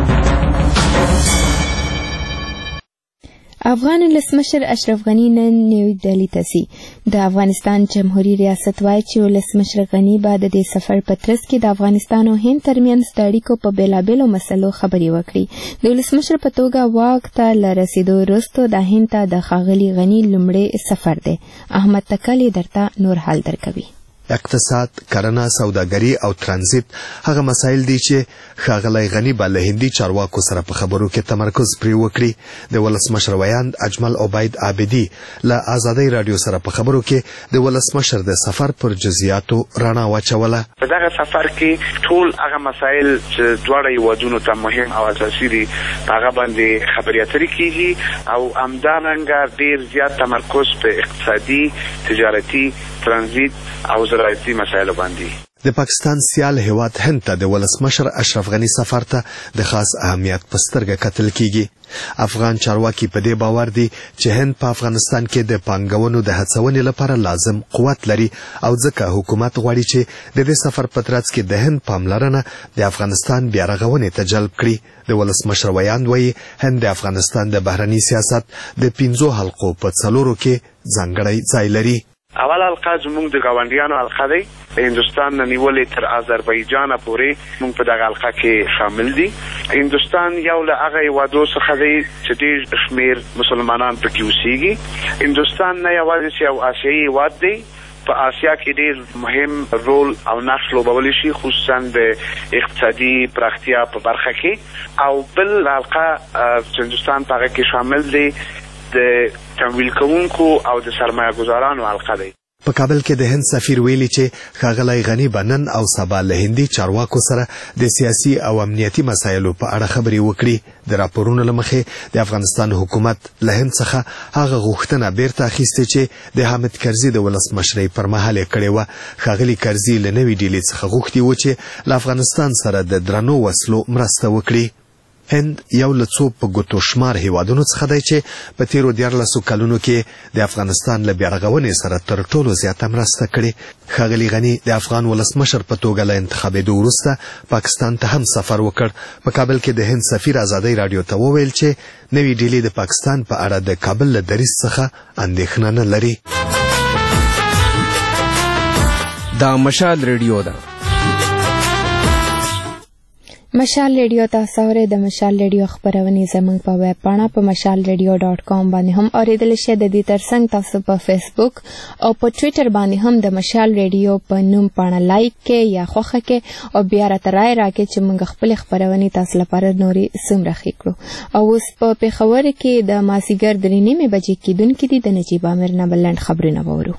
افغان ولسمشر اشرف غنی نن نیو دهلی ته ځي. د افغانستان جمهوریت ریاست وایي چې ولسمشر غنی به د دې سفر په ترڅ کې د افغانستان او هند ترمنځ د اړیکو په بیلابیلو مسلو خبرې وکړي. د ولسمشر په توګه واک ته له رسیدو وروسته د هند ته د ښاغلي غنی لومړی سفر دی. احمد تکل درته نور حال درکوي. اقتصاد، کرنه، سوداګري او ترانزیت هغه مسایل دي چې ښاغلی غني به له هندي چارواکو سره په خبرو کې تمرکز پرې وکړي. د ولسمشر ویاند اجمل عبید عابدي له ازادۍ راډیو سره په خبرو کې د ولسمشر د سفر پر جزئیاتو رڼا واچوله. په دغه سفر کې ټول هغه مسایل چې دواړه هیوادونو ته مهم او اساسي دي هغه باندې خبرې اترې کیږي او همدارنګه ډیر زیات تمرکز په اقتصادي، تجارتي، ترانزیت او زراعتي مسایلو باندې. د پاکستان سیال هیواد هند ته د ولسمشر اشرف غني سفر ته د خاص اهمیت په سترګه کتل کیږي. افغان چارواکي په دې باور دي چې هند په افغانستان کې د پانګونو د هڅونې لپاره لازم قوت لري او ځکه حکومت غواړي چې د دې سفر په ترڅ کې د هند پاملرنه د افغانستان بیا رغونې ته جلب کړي. د ولسمشر ویاند وایي هند د افغانستان د بهرني سیاست د 5 حلقو په 4 کې ځانګړی ځای لري. اول حلقه زموږ د ګاونډیانو حلقه دی. هندوستان نه نیولې تر آذربایجان پورې موږ په دغه حلقه کې شامل دي. هندوستان یو له هغه هیوادو څخه دی چې ډېر شمېر مسلمانان پکې اوسېږي. هندوستان نه یوازې یو آسیایي هیواد دی، په آسیا کې ډېر مهم رول او نقش لوبولی شي خصوصا د اقتصادي پراختیا په برخه کې. او بل حلقه چې هندوستان په هغه کې شامل دی د تمویل کوونکو او د سرمایه گذارانو حلقه دی. په کابل کې د هند سفیر ویلي چې ښاغلی غني به نن او سبا له هندي چارواکو سره د سیاسي او امنیتي مسایلو په اړه خبرې وکړي. د راپورونو له مخې د افغانستان حکومت له هند څخه هغه غوښتنه بیرته اخیستې چې د حامد کرزي د ولسمشرۍ پر مهال یې کړې وه. ښاغلي کرزي له نوې ډیلې څخه غوښتي و چې له افغانستان سره د درنو وسلو مرسته وکړي. هند یو له څو په ګوتو شمار هیوادونو څخه دی چې په تیرو 14 کلونو کې د افغانستان له بیارغونې سره تر ټولو زیاته مرسته کړې. ښاغلي غني د افغان ولسمشر په توګه له انتخابېدو وروسته پاکستان ته هم سفر وکړ. په کابل کې د هند سفیر ازادۍ راډیو ته وویل چې نوې ډیلي د پاکستان په اړه د کابل له دریځ څخه اندېښنه نه لري. دا مشال ریډیو ده. مشال ریډیو تاسو اورئ. د مشال ریډیو خبرونه زموږ په ویب پاڼه په mashalradio.com باندې هم اوریدل شئ. د دې ترڅنګ تاسو په فیسبوک او په ټوئیټر باندې هم د مشال ریډیو په نوم پاڼه لایک کړئ یا خوښه کړئ او بیا راته رائے راکړئ چې موږ خپل خبرونه تاسو لپاره نوري څومره ښه کړو. او اوس په پیښور کې د مازیګر 3:30 بجې کېدونکې دي. د نجیب عامر نه بلند خبرونه وورو.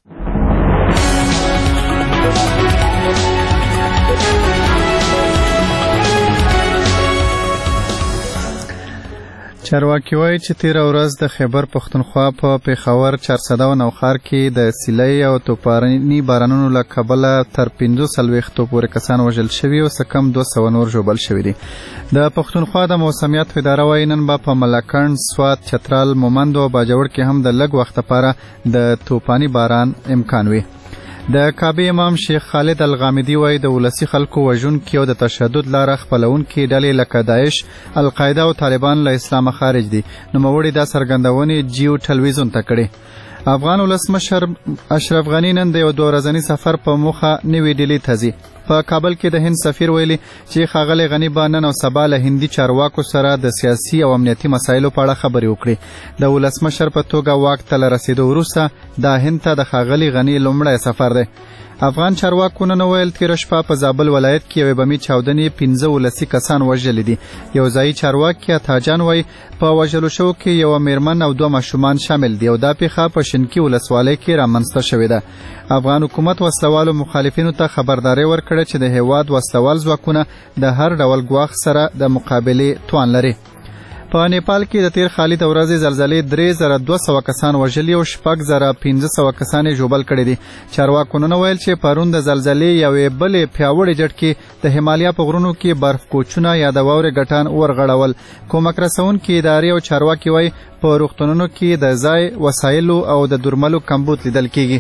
چارواکي وایي چې تیره ورځ د خیبر پښتونخوا په پیښور 400 نوښار کې د سیلۍ او توپاني بارانونو له کبله تر 45 پورې کسان وژل شوي او څه کم 200 نور ژوبل شوي دي. د پښتونخوا د موسمیات اداره وایي نن به په ملاکنډ، سوات، چترال، مومند او باجوړ کې هم د لږ وخت لپاره د توپاني باران امکان وي. د کعبه امام شیخ خالد الغامدي وایي د ولسی خلکو وژونکي او د تشدد لاره خپلونکي ډلې لکه داعش، القاعده او طالبان له اسلام خارج دي. نوموړي دا څرګندونې جیو ټلویزیون ته کړې. افغان ولسمشر اشرف غني نن د یو 2 ورځني سفر په موخه نوې ډیلي ته ځي. په کابل کې د هند سفیر ویلي چې ښاغلی غني به نن او سبا له هندي چارواکو سره د سیاسي او امنیتي مسایلو په اړه خبرې وکړي. د ولسمشر په توګه واک ته له رسېدو وروسته دا هند ته د ښاغلي غني لومړی سفر دی. افغان چارواکو نن ویل تېره شپه په زابل ولایت کې یوې بمي چاودنې 15 ولسي کسان وژلي دي. یو ځایي چارواکي عطاجان وایي په وژلو شوو کې یوه میرمن او 2 ماشومان شامل دي او دا پیښه په شنکي ولسوالۍ کې رامنځته شوې ده. افغان حکومت وسلوالو مخالفینو ته خبرداری ورکړه چې د هیواد وسلوال ځواکونه د هر ډول ګواښ سره د مقابلې توان لري. په نیپال کې د تیر خالي د ورځې زلزلې 3200 کسان وژلي او 4500 کسان ژوبل کړي دي. چارواکو نن ویل چې پرون د زلزلې یوې بلې پیاوړې جټ کې د هیمالیا په غرونو کې برف کوچونه یا د واورې ګټان ورغړول. کومک رسونکي ادارې او چارواکي وایي په روغتونونو کې د ځای وسایلو او د درملو کمبود لیدل کیږي.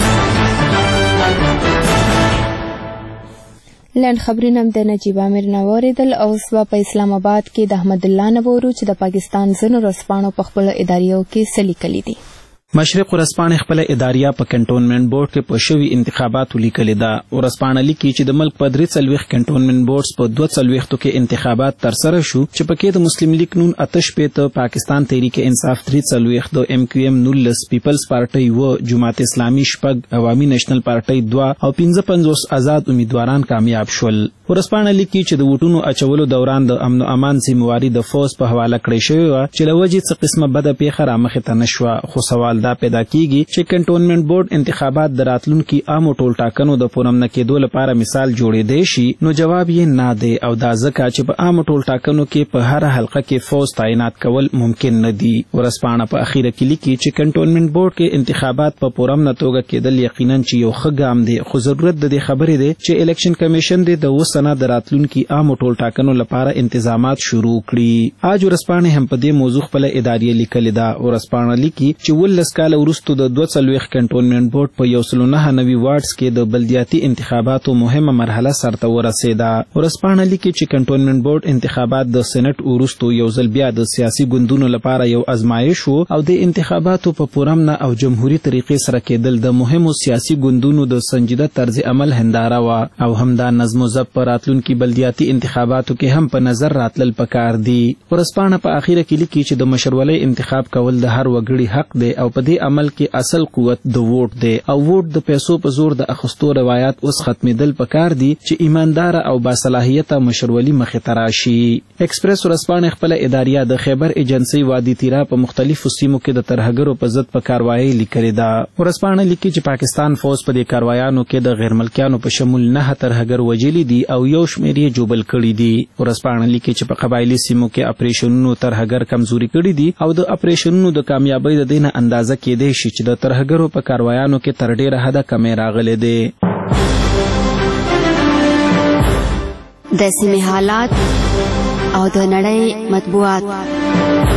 لنډ خبرونه د نجیب عامر نه واوریدل. او اوس په اسلام آباد کې د احمد الله نه وورو چې د پاکستان ځینو ورځپاڼو په خپلو اداریو کې څه لیکلي دي. مشرق ورځپاڼې خپله اداریه په کنټونمنټ بورډ کې په شوي انتخاباتو لیکلې ده. ورځپاڼه لیکي چې د ملک په 43 کنټونمنټ بورډز په 42 کې انتخابات ترسره شو چې پکې د مسلم لیگ نون 88، پاکستان تحریک انصاف 43، د ایم کیو ایم 19، پیپلز پارټۍ 9، جماعت اسلامي 4، عوامي نېشنل پارټۍ 2 او 55 آزاد امیدواران کامیاب شول. ورځپاڼه لیکي چې د ووټونو اچولو دوران د امن او امان ذمہواري د فوز په حواله کړې شوې وه چې له وجې څه قسمه بده پیښه رامخې ته نه شوه. خو سوال دا پیدا کیږي چې کنټونمنټ بورډ انتخابات د راتلونکي عامو ټولټاکنو د پرم نه کېدو لپاره مثال جوړېدی شي. نو جواب یې نه دی او دا ځکه چې په عامو ټولټاکنو کې په هر حلقه کې فوز تعینات کول ممکن نه دي. ورځپاڼه په اخیره کې لیکي چې کنټونمنټ بورډ کې انتخابات په پرم نه توګه کېدل یقینا چې یو ښه ګام دی، خو ضرورت د دې خبرې دی چې الیکشن کمیشن د اوسنه د راتلونکي عامو ټولټاکنو لپاره انتظامات شروع کړي. آج ورځپاڼې هم په دې موضوع خپله اداریه لیکلې ده. ورځپاڼه لیکي چې 19 کاله وروسته د 42 کنټونمنټ بورډ په 109 وارډز کې د بلدیاتي انتخاباتو مهمه مرحله سرته ورسېده. ورځپاڼه لیکي چې کنټونمنټ بورډ انتخابات د سېنټ وروسته یو ځل بیا د سیاسي ګوندونو لپاره یو ازمایش و او د انتخاباتو په پرامنه او جمهوریت طریقې سره کېدل د مهمو سیاسي ګوندونو د سنجیده طرز عمل هنداره وه او همدا نظم و ضبط په راتلونکي بلدیاتي انتخاباتو کې هم په نظر راتلل پکار دي. ورځپاڼه په اخیره کې لیکي چې د مشرولۍ انتخاب کول د هر وګړي حق دی او په دې عمل کې اصل قوت د ووټ دی او ووټ د پیسو په زور د اخیستو روایت اوس ختمېدل پکار دي چې ایماندار او باصلاحیته مشرولي مخې ته راشي. ایکسپریس ورځپاڼه خپله اداریه د خیبر ایجنسۍ وادي تیرا په مختلفو سیمو کې د ترهګرو په ضد په کاروایي لیکلې ده. ورځپاڼه لیکي چې پاکستان فوز په دې کاروایانو کې د غیر ملکیانو په شمول 9 ترهګر وژلي دي او یو شمېر یې جوبل کړي دي. ورځپاڼه لیکي چې په قبایلي سیمو کې اپریشنونو ترهګر کمزوري کړي دي او د اپریشنونو د کامیابۍ د دې نه اندازه کېدی شي چې د ترهګرو په کاروایانو کې تر ډیره حده کمې راغلې دي. د سیمې حالات او د نړۍ مطبوعات.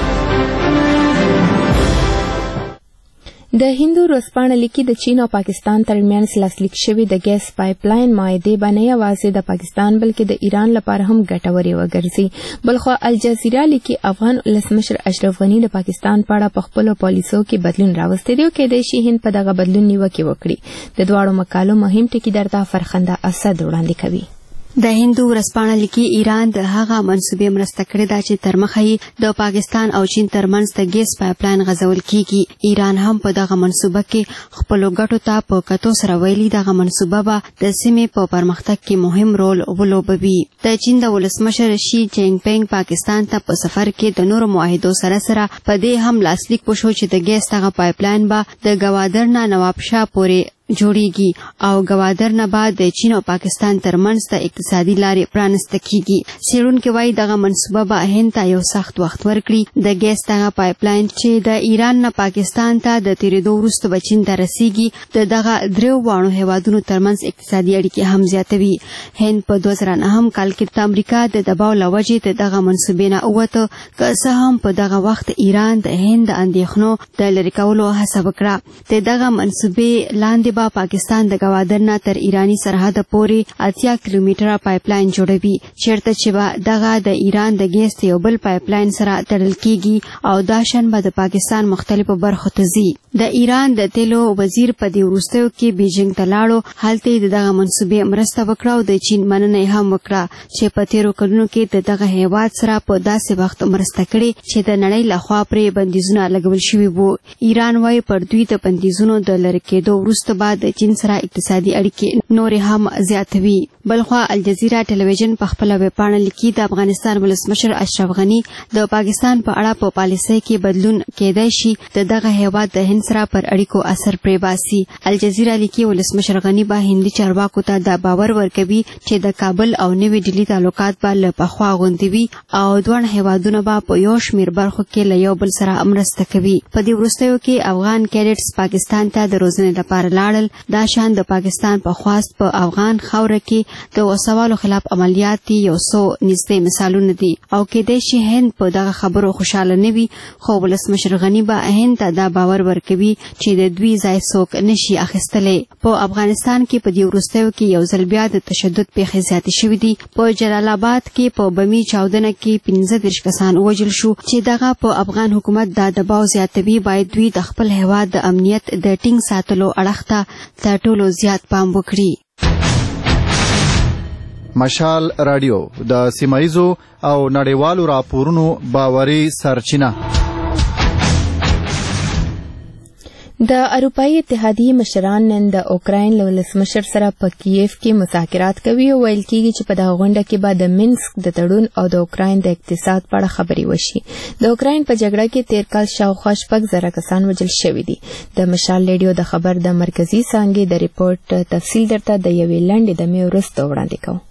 د هندو ورځپاڼه لیکي د چین او پاکستان ترمنځ لاسلیک شوی د ګیس پایپلاین معاهده باندې یوازې د پاکستان بلکې د ایران لپاره هم ګټوري وګرځي. بلخو الجزیره لیکي افغان ولسمشر اشرف غنی د پاکستان په اړه په خپل پالیسو کې بدلون راوستي دی او کېدای شي هند په دغه بدلون نیوکه وکړي. د دواړو مقالو مهم ټکي درته فرخنده اسد وړاندې کوي. د هندو ورځپاڼه لیکي ایران د هغه منسوبې مرسته کړې ده چې تر مخه یې د پاکستان او چین ترمنځ د ګیس پایپلاین غځول کیږي. ایران هم په دغه منسوبه کې خپلو ګټو ته په کتو سره ویلي دغه منسوبه به د سیمې په پرمختګ کې مهم رول ولوبوي. د چین د ولسمشر شي جینګ پینګ پاکستان ته په سفر کې د نورو معاهدو سره په دې هم لاسلیک وشو چې د ګیس دغه پایپلاین به د ګوادر نه نوابشاه پورې جوړیږي او ګوادر نه بعد د چین او پاکستان ترمنځ د اقتصادي لارې پرانسته کیږي. څېړونکي وایي دغه منصوبه به هند ته یو سخت وخت ورکړي. د ګیس دغه پایپلاین چې د ایران نه پاکستان ته د تیریدو وروسته به چین ته رسیږي د دغه دریو واړو هیوادونو ترمنځ اقتصادي اړیکې هم زیاتوي. هند په 2009 کال کې د امریکا د دباو له وجې د دغه منصوبې نه ووته، که څه هم په دغه وخت ایران د هند د اندېښنو د لرې کولو هڅه وکړه. د دغه منصوبې لاندې پاکستان د ګوادر نه تر ایرانی سرحد پورې 80 کیلومتره پایپلاین جوړوي، چیرته چې به دغه د ایران د ګیس یو بل پایپلاین سره تړل کیږي او دا شن به د پاکستان مختلفو برخو ته ځي. د ایران د تیلو وزیر په دې وروستیو کې بیجینګ ته لاړو، هلته دغه منصوبې مرسته وکړه او د چین مننه هم وکړه چې په تیرو کلونو کې دغه هیواد سره په داسې وخت مرسته کړې چې د نړۍ لخوا پرې بندیزونه لګول شوي وو. ایران وايي پر دوی د بندیزونو د لرې کېدو وروسته بعد د چین سره اقتصادي اړیکې نورې هم زیاتوي. بلخوا الجزیره ټلویزیون په خپل ویبپاڼه لیکي د افغانستان ولسمشر اشرف غنی د پاکستان په اړه په پالیسۍ کې بدلون کېدای شي د دغه هیواد د هند سره پر اړیکو اثر پرې باسي. الجزیره لیکي ولسمشر غنی به هندي چارواکو ته دا باور ورکوي چې د کابل او نوې ډیلي تعلقات به له پخوا غوندې وي او دوه هیوادونه به په یو شمېر برخو کې له یو بل سره مرسته کوي. په دې وروستیو کې افغان کیډټس پاکستان ته د روزنې لپاره لاړل. دا شان د پاکستان په خواست په افغان خاوره کې د وسوالو خلاف عملیات دي یو څو نږدې مثالونه دي او کېدای شي هند په دغه خبرو خوشاله نه وي، خو ولسمشر غنی به هند ته دا باور ورکوي چې د دوی ځای څوک نشي اخیستلی. په افغانستان کې په دې وروستیو کې یو ځل بیا د تشدد پیښې زیاتې شوې دي. په جلال آباد کې په بمي چاودنه کې 15 کسان ووژل شو. چې دغه په افغان حکومت دا دباو زیاتوي باید دوی د خپل هیواد د امنیت د ټینګ ساتلو اړخ ته تر ټولو زیات پام وکړي. مشال رادیو د سیمایزو او نړیوالو راپورونو باوري سرچینه. د اروپאי اتحادیې مشران نن د اوکراین له ولسمشر سره په کیف کې مذاکرات کوي او ویل کېږي چې په دغه غونډه کې به د منسک د تړون او د اوکراین د اقتصاد په اړه خبرې وشي. د اوکراین په جګړه کې تیر کال شاوخوا 6,000 کسان وژل شوي دي. د مشال ریډیو د خبر د مرکزی څانګې د ریپورت تفصیل درته د یوې لنډې دمې وروسته وړاندې کوم.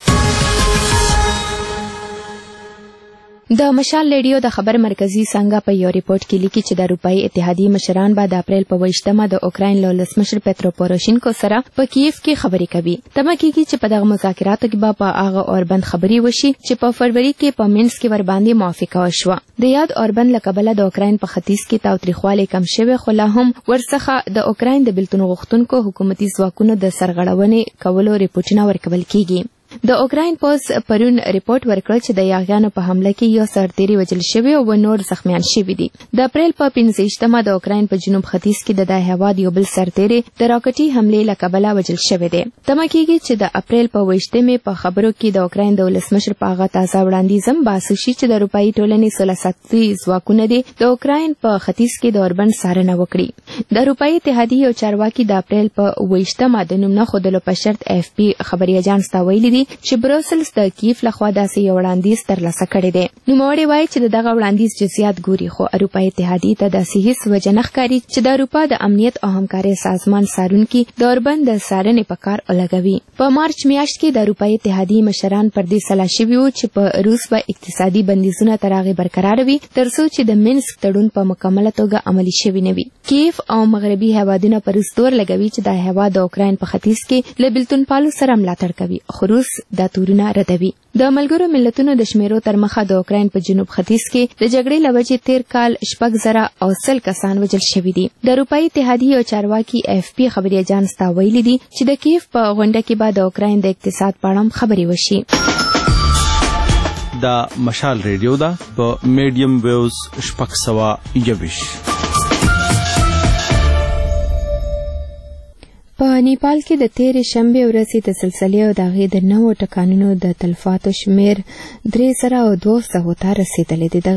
د مشال ریډیو د خبر مرکزی څنګه په یو ریپورت کې لیکي چې د اروپאי اتحادیې مشران به د اپریل په 28مه د اوکراین له ولسمشر پترو پوروشینکو سره په کیف کې خبرې کوي. تمه کېږي چې په دغه مذاکراتو کې به په هغه اوربند خبرې وشي چې په فروری کې په منسک کې ورباندې موافقه وشوه. د یاد اوربند له کبله د اوکراین په ختیځ کې تاوتریخوالی کم شوی، خو لا هم ورڅخه د اوکراین د بېلتون غوښتونکو حکومتي ځواکونو د سرغړونې کولو ریپورټونه ورکول کېږي. د اوکراین پوز پرون ریپورت ورکړ چې د یاغیانو په حمله کې یو سرتیری وژل شوی او نور زخمیان شوي دي. د اپریل په 15مه د اوکراین په جنوب ختیځ کې د دغه هیواد یو بل سرتیری د راکټي حملې له کبله وژل شوی دی. تمه کېږي چې د اپریل په 28مه په خبرو کې د اوکراین د ولسمشر په هغه تازه وړاندیز هم باسي چې د اروپאי ټولنې سلاساتي ځواکونه دي د اوکراین په ختیځ کې د اوربند څارنه وکړي. د اروپאי اتحادیې او چارواکي د اپریل په 28مه د نوم نه ښودلو په شرط AFP خبري اژانس ته ویلي دي چې بروسلز د کیف لخوا داسې یو وړاندیز ترلاسه کړی دی. نوموړی وایي چې دغه وړاندیز جزئیات ګوري، خو اروپאי اتحادیې ته داسې هیڅ وجه نه ښکاري چې د اروپا د امنیت او همکارۍ سازمان څارونکي د اوربند د څارنې په کار ولګوي. په مارچ میاشت کې د اروپאי اتحادیې مشران پر دې سلا شوي وو چې په روس به اقتصادي بندیزونه تر هغې برقرار وي تر څو چې د منسک تړون په مکمله توګه عملي شوي نه وي. کیف او مغربي هیوادونه پر روس تور لګوي چې دا هیواد د اوکراین په ختیځ کې له بېلتون پالو سره ملاتړ کوي، خو روس دا تورونه ردوي. د ملګرو ملتونو د شمیرو تر مخه د اوکراین په جنوب ختیځ کې د جګړې له وجې تیر کال 6,000 کسان وژل شوي دي. د اروپایي اتحادیې او چارواکي AFP خبري اجانس ته ویلي دي چې د کیف په غونډه کې به د اوکراین د اقتصاد په اړه خبرې وشي. دا مشال ریډیو ده په میډیم ویوز 621. په نیپال کې د تیرې شنبې ورځې د زلزلې او د هغې د 9 ټکانونو د تلفاتو شمېر 3,200 ته رسېدلی دی.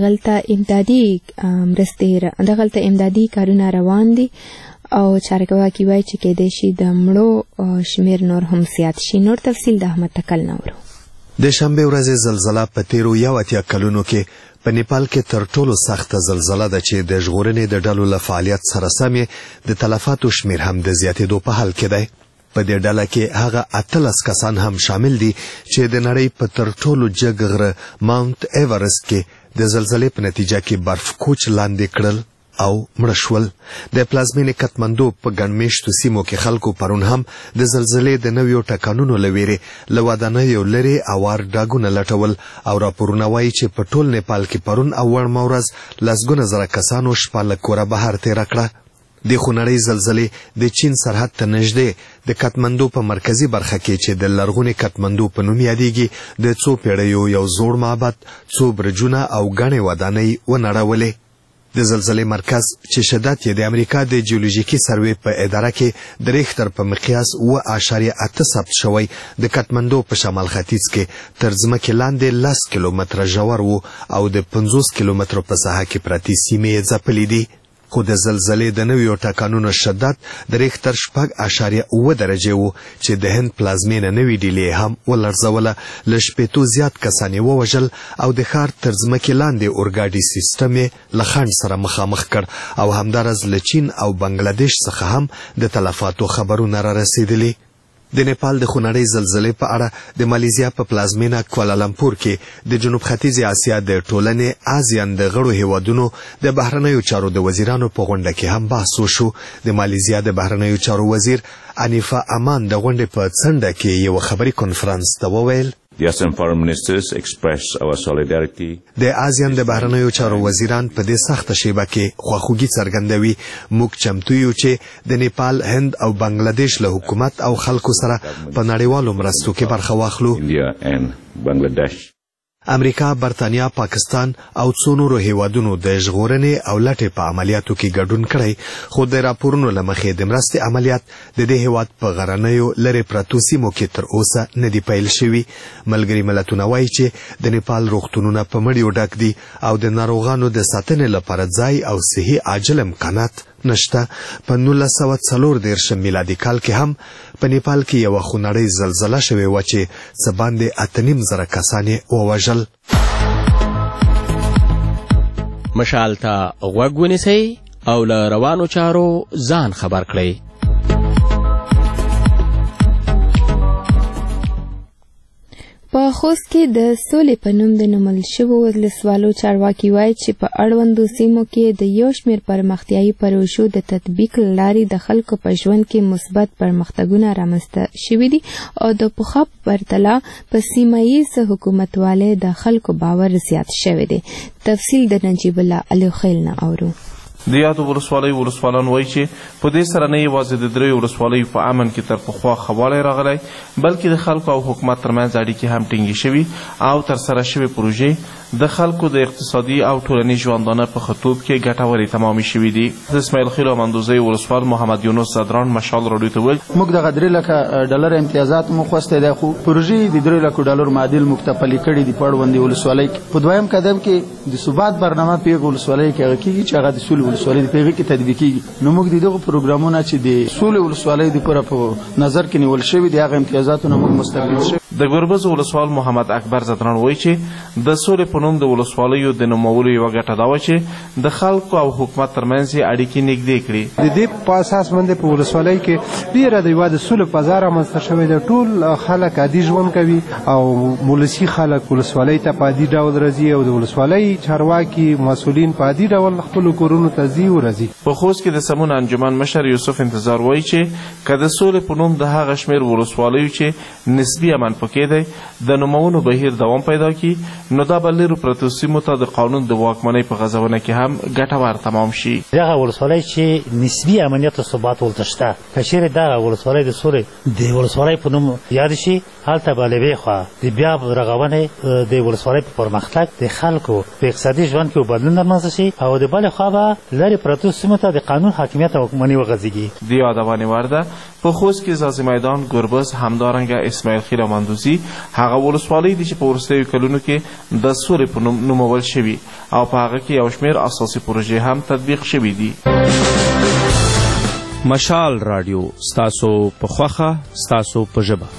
دغلته امدادي کارونه روان دي او چارواکي وایي چې کېدای شي د مړو شمېر نور هم زیات شي. نور تفصیل د احمد تکل نه اورو. د شنبې ورځې زلزله په تیرو 80 کلونو کې په نیپال کې تر ټولو سخته زلزله ده چې د ژغورنې د ډلو له فعالیت سره سم د تلفاتو شمېر هم د زیاتېدو په حال کې دی. په دې ډله کې هغه 18 کسان هم شامل دي چې د نړۍ په تر ټولو جګ غره ماونت ایورست کې د زلزلې په نتیجه کې برف کوچ لاندې کړل او مړه شول. د پلازمینې کاتماندو په ګڼمېشتو سیمو کې خلکو پرون هم د زلزلې د نویو ټکانونو له ویرې له ودانیو لرې اوار ډاګونه لټول او راپورونه وایي چې په ټول نیپال کې پرون او وړمه ورځ لسګونه زره کسانو شپه له کوره بهر تېره کړه. د خونړۍ زلزلې د چین سرحد ته نږدې د کاتماندو په مرکزي برخه کې چې د لرغونې کاتماندو په نوم یادېږي د څو پیړیو یو زوړ معبد، څو برجونه او ګڼې ودانۍ ونړولې. د زلزلې مرکز چې شدت یې د امریکا د جیولوژیکي سروې په اداره کې د ریختر په مقیاس 7.8 ثبت شوی د کاتماندو په شمال ختیځ کې تر ځمکې لاندې 10 کیلومتره ژور و او د 50 کیلومترو په ساحه کې پرتې سیمې یې ځپلې دي. خو د زلزلې د نویو ټکانونو شدت د ریختر 6.8 درجې و چې د هند پلازمینه نوې ډیلې هم ولړزوله. له 80 زیات کسان یې ووژل او د ښار تر ځمکې لاندې اورګاډي سیستم یې له خنډ سره مخامخ کړ او همدارز له چین او بنګلادیش څخه هم د تلفاتو خبرونه را رسېدلي. د نیپال د خونړۍ زلزلې په اړه د مالیزیا په پلازمینه کوالالمپور کې د جنوب ختیځې اسیا د ټولنې آزیان د غړو هیوادونو د بهرنیو چارو د وزیرانو په غونډه کې هم بحث وشو. د مالیزیا د بهرنیو چارو وزیر انیفا امان د غونډې په څنډه کې یو خبري کنفرانس ته وویل The ASEAN foreign ministers expressed our solidarity. د آزیان د بهرنیو چارو وزیران په دې سخته شیبه کې خواخوږي څرګندوي. موږ چمتو یو چې د نیپال، هند او بنگلادیش له حکومت او خلکو سره په نړیوالو مرستو کې برخه واخلو. India and Bangladesh. امریکا، برطانیا، پاکستان او څو نورو هیوادونو د ژغورنې او لټې په عملیاتو کې ګډون کړی، خو د راپورونو له مخې د مرستې عملیات د دې هیواد په غرنیو لرې پرتو سیمو کې تر اوسه نه دي پیل شوي. ملګري ملتونه وایي چې د نیپال روغتونونه په مړیو ډک دي او د ناروغانو د ساتنې لپاره ځای او صحي عاجل امکانات نشته. په 1940 میلادي کال کې هم په نیپال کې یو خونړۍ زلزله شوې و چې څه باندې 8.5 کسان یې ووژل. مشال ته غوږ ونیسئ او له روانو چارو ځان خبر کړئ. په خوست کې د سولې په نوم د نومل شوو ولسوالو چارواکي وایي چې په اړوندو سیمو کې د یو شمېر پرمختیایي پروژو د تطبیق له لارې د خلکو په ژوند کې مثبت پرمختګونه رامنځته شوي دي او د پخوا په پرتله په سیمه ییز حکومتوالۍ د خلکو باور زیات شوی دی. تفصیل د نجیب الله الخیل نه اورو. د یادو ولسوالان وایي چې په دې سره نه یوازې د دریو ولسوالیو په امن کې تر پخوا ښه والی راغلی، بلکې د خلکو او حکومت ترمنځ اړیکې هم ټینګې شوي او ترسره شوې پروژې د خلکو د اقتصادي او ټولنیز ژوندانه په ښه توب کې ګټورې تمامې شوي دي. د اسماعیل خیل او مندوزۍ ولسوال محمد یونس زدران مشال راډیو ته ویل موږ دغه 3 لکه ډالر امتیازات مو خوستی دی، خو پروژې د 3 لکو ډالر معادل موږ ته پلي کړي دي په اړوندې ولسوالۍ کې. په دویم قدم کې د ثبات برنامه په هغه ولسوالۍ کې هغه کېږي چې هغه د سولې ولسوالۍ د هغې کې تطبیقېږي. نو موږ د دغو پروګرامونه چې د سولې ولسوالۍ دپاره په نظر کې نیول شوي دي هغه امتیازاتو نه موږ مستفید شوي. د ګربز ولسوال محمد اکبر زدران وایي چې د سولې په نوم د ولسوالیو د نومولو یوه ګټه دا وه چې د خلکو او حکومت ترمنځ یې اړیکې نږدې کړي. د دې په اساس باندې په ولسوالۍ کې ډېره د یوه د سولې فضا رامنځته شوې ده. ټول خلک عادي ژوند کوي او ولسي خلک ولسوالۍ ته په عادي ډول راځي او د ولسوالۍ چارواکي مسؤلین په عادي ډول خپلو کورونو ته ځي او راځي. په خوست کې د سمون انجمن مشر یوسف انتظار وایي چې که د سولې په نوم د هغه شمېر ولسوالیو چې نسبي امن پکې دی د نومونو بهیر دوام پیدا کړي نو دا به لرو پرتو سیمو ته د قانون د واکمنۍ په غځونه کې هم ګټور تمام شي. دغه ولسوالۍ چې نسبي امنیت او ثبات ولته شته که چیرې دغه ولسوالۍ د سولې د ولسوالۍ په نوم یاد شي هلته به له یوې خوا د بیا رغونې د ولسوالۍ په پرمختګ د خلکو په اقتصادي ژوند کې بدلون رامنځته شي او د بلې خوا به لرې پرتو سیمو ته د قانون حاکمیت او واکمنۍ وغځېږي. د یادونې وړ ده په خوست کې زازي میدان ګربز همدارنګه اسماعیل خیل او مندوزي هغه ولسوالۍ دي چې په وروستیو کلونو کې د سولې په نوم نومول شوي او په هغه کې یو شمېر اساسي پروژې هم تطبیق شوي دي. مشال رادیو ستاسو په خوښه ستاسو په ژبه.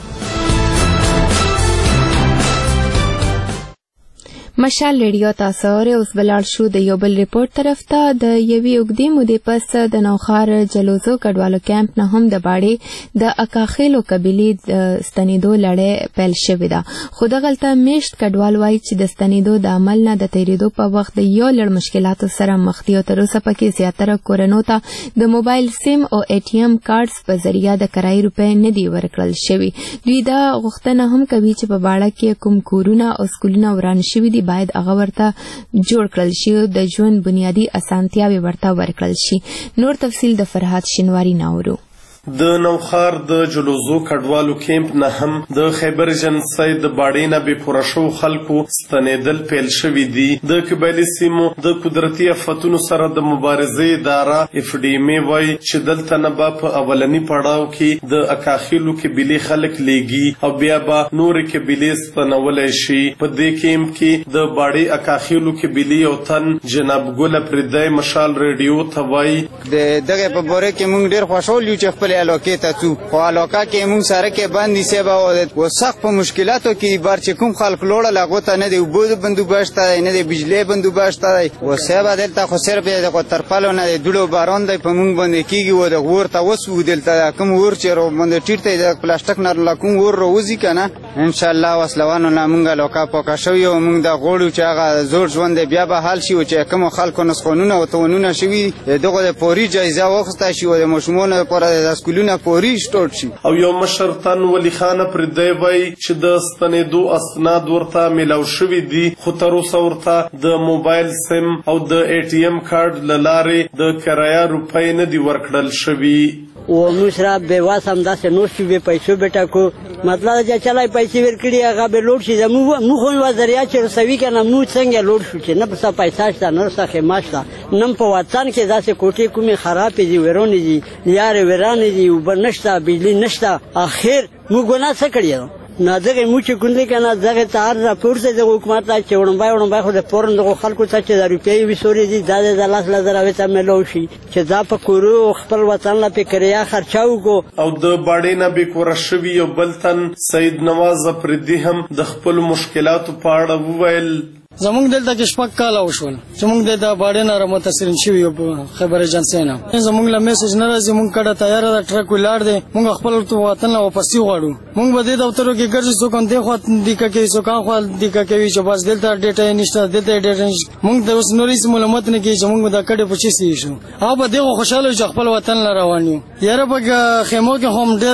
مشال ریډیو تاسو اورئ. اوس بلال شو د یو بل ریپورت طرف ته. د یوې اوږدې مودې پس د نوخار جلوزو کډوالو کیمپ نه هم د باړې د اکاخیلو قبیلې د ستنېدو لړۍ پیل شوې ده، خو دغلته میشت کډوال وایي چې د ستنېدو د عمل نه د تېرېدو په وخت د یو لړ مشکلاتو سره مخ دي او تر اوسه پکې زیاتره کورنو ته د موبایل سیم او ATM کارډز په ذریعه د کرایي روپۍ نه دي ورکړل شوي. دوی دا غوښتنه هم کوي چې په باړه کې کوم کورونه او سکولونه وران شوي دي باید هغه ورته جوړ کړل شي او د ژوند بنیادي اسانتیاوې ورته ورکړل شي. نور تفصیل د فرهاد شینواری ناورو. د نوخار د جلوزو کډوالو کیمپ نه هم د خیبر ایجنسۍ د باړې نه بې پوره شوو خلکو ستنېدل پیل شوي دي. د قبایلي سیمو د قدرتي آفتونو سره د مبارزې اداره FDMA وایي چې دلته نه به په اولني پړاو کې د اکاخیلو قبیلې خلک لیږي او بیا به نورې قبیلې ستنولی شي. په دې کیمپ کې د باړې اکاخیلو قبیلې یو تن جناب ګل پردی مشال ریډیو ته وایي د دغه په باره کې موږ ډېر خوشحال یو چې خپل علاقې ته ځو، خو علاقه کې موږ سره کې بند نیسي به و سخت په مشکلاتو کې بار چې کوم خلک لوړل هغو ته نه د اوبو بندوبست دی نه د بجلۍ بندوبست دی. اوسه به دلته خو صرف د ترپلو نه د دوړو باران دی په موږ باندې کېږي و د غور ته وسو دلته کوم اور چې باندې ټیټ دی د پلاستیک نه له کوم اور راوځي که نه انشاءالله وسلوانو نه موږ علاقه پاکه شوي او موږ د غواړو چې هغه زوړ ژوند بیا به حل شي او چې کومو خلکو نسخونونه او تاوانونه شوي دغو د فوري جایزه واخیسته شي او د ماشومانو لپاره د سکولونه فوري سټارټ شي. او یو مشر تن ولی خان پردی وایي چې د ستنېدو اسناد ورته میلاو شوي دي خو تر اوسه ورته د موبایل سیم او د ATM کارډ له لارې د کرایه روپۍ نه دي ورکړل شوي. و موږ سره بېواس همداسې نور شو بې پیسو به ټاکو مطلب چې چلی پیسې ورکړي هغه به لوډ شي موږ خو یوه ذریعه چې رسوي که نه موږ څنګه لوډ شو چې نه په څه پیسه شته نه څه خیمه شته نه په وطن کې داسې کوټې کومې خرابې دي ویرونې دي لارې ویرانې دي اوبه نشته بجلي نشته اخر موږ ګناه څه کړې ده نه دغه موږ چې کوم دی که نه دغه ته هر راپورته دغه حکومت ته چې وړومبی خو د فورن دغو خلکو ته چې د روپیې ویسورې دي دا د 10,000 ته میلاو شي چې دا په کورو خپل وطن له پې کرایه خرچه وکړو. او د باړې نه بې کوره شوي یو بل تن سید نواز افریدي هم د خپلو مشکلاتو په اړه وویل زمونږ دلته کې شپږ کاله وشول چې موږ د باړې نه رامتاثرین شوي یو په خبر ایجنسۍ نه زمونږ له میسج نه راځي موږ کډه تیاره ده ټرک ولاړ دی موږ خپل وطن له واپسي غواړو موږ به دې دفترو کې ګرځو څوک هم دې خوا دیکه کوي څوک هم خوا دیکه کوي چې بس دلته ډېټه یې نشته دلته یې ډېټه نشته موږ د اوس نور هېڅ معلومات نه کوي چې موږ به دا کډې په چیسې ایښو او په دې خو خوشحاله یو چې خپل وطن له روان یو یاره په خیمو کې خو هم ډېر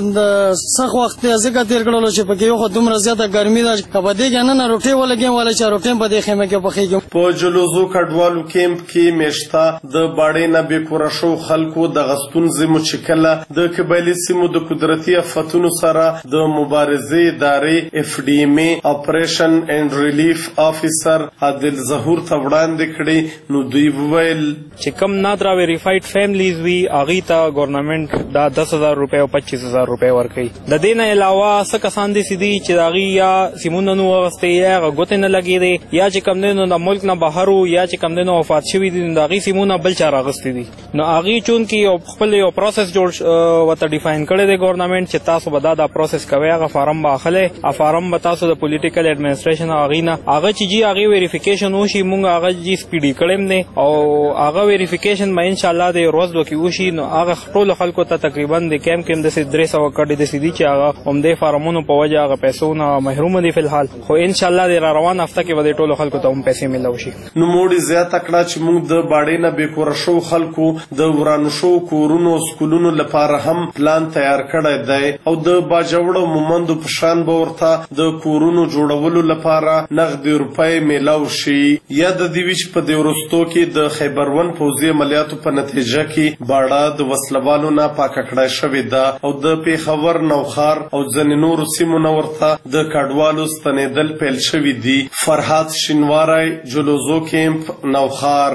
سخت وخت ځکه تېر کړلو چې پکې یو خو دومره زیاته ګرمي ده که په دې کې نه روټۍ ولګېم والی چې روټۍ په دې خیمه کې په جلوزو کډوالو کیمپ کې میشته د باړې نه بې پوره شوو خلکو دغه ستونزې مو چې کله د قبایلي سیمو د قدرتي آفتونو سره د مبارزې ادارې FDMA اپریشن اینډ ریلیف افیسر عادل ظهور ته وړاندې کړې نو دوی وویل چې کم نادرا ویریفاید فیملیز وي هغوی ته ګورنمنټ دا 10,000 روپۍ او 25,000 روپۍ ورکوي. د دې نه علاوه څه کسان داسې دي چې د هغوی یا سیمونه نه واغوستې یا هغه ګوتې نه لګېدې یا چې کم دی نو د ملک نه بهر وو یا چې کم دی نو وفات شوي دي نو د هغوی سیمونه بل چا راغوستي دي نو هغوی چونکې خپل یو پروسس جوړ ورته ډیفاین کړی دی ګورنمنټ چې تاسو به دا پروسس کوئ هغه فارم به اخلی فارم به تاسو د پولیټیکل ایډمنسټریشن هغوی نه هغه چې جي هغې ویریفیکیشن وشي مونږ هغه جي سپیډي کړی م دی او هغه ویریفیکیشن به انشاءالله د ورځ دوه کې وشي نو هغه ټولو خلکو ته تقریبا د کیمپ کې هم داسې 300 کډې داسې دي چې هغه همدې فارمونو په وجه هغه پیسو نه محرومه دي فی الحال خو انشاءالله د را روان هفته کې به د د ټولو خلکو ته هم پیسې ملو شي. نو موږ زیاته کړه چې موږ د باډې نه بې کوره شو خلکو د ورانو شو کورونو سکولونو لپاره هم پلان تیار کړی دی او د باجوړو مومندو په شان به ورته د کورونو جوړولو لپاره نغدي روپۍ میلاو شي. یا د دې ویش په دې وروستو کې د خیبر ون پوځي عملیاتو په نتیجه کې باډه د وسلوالو نه پاکه کړای شوې ده او د پیښور نوخار او ځینې نورو سیمو نه ورته د کډوالو ستنېدل پیل شوي دي. فرحات شینواری، جلوزو کیمپ، نوخار.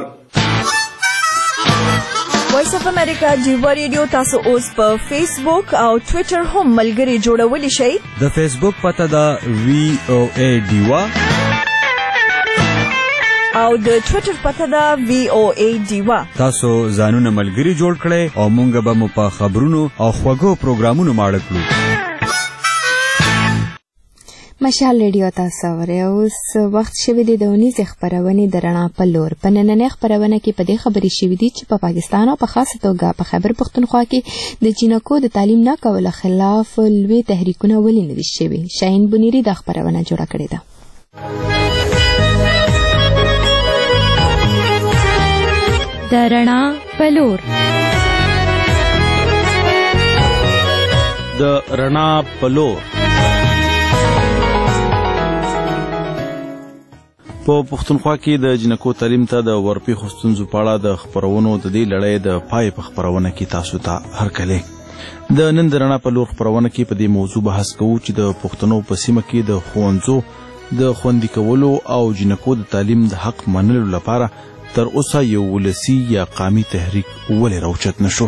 وایس اف امریکا جیوا ریډیو تاسو اوس په فیسبوک او ټوئیټر هم ملګري جوړولی شئ. د فیسبوک پته ده VOA ډیوا او د ټوئیټر پته ده VOA ډیوا. تاسو ځانونه ملګري جوړ کړئ او مونږ به مو په خبرونو او خوږو پروګرامونو ماړه کړو. مشال ریډیو تاسو اورئ. اوس وخت شوی دی د اونیزې خپرونې د رڼا په لور. په نننۍ خپرونه کې په دې خبرې شوي دي چې په پاکستان او په خاصه توګه په خیبر پښتونخوا کې د جینکو د تعلیم نه کولو خلاف لوی تحریکونه ولې نه دي شوي. شاهین بنيري دا خپرونه جوړه کړې ده. د رڼا په لور. د رڼا په لور. په پښتونخوا کې د جنکو تعلیم ته د ورپېښو ستونزو په اړه د خپرونو د دې لړۍ د پای په خپرونه کې تاسو ته هرکلی. د نن د رڼا په لور خپرونه کې په دې موضوع بحث کوو چې د پښتنو په سیمه کې د ښوونځو د خوندي کولو او جنکو د تعلیم د حق منلو لپاره تر اوسه یو ولسی یا قامي تحریک ولې راوچت نشو.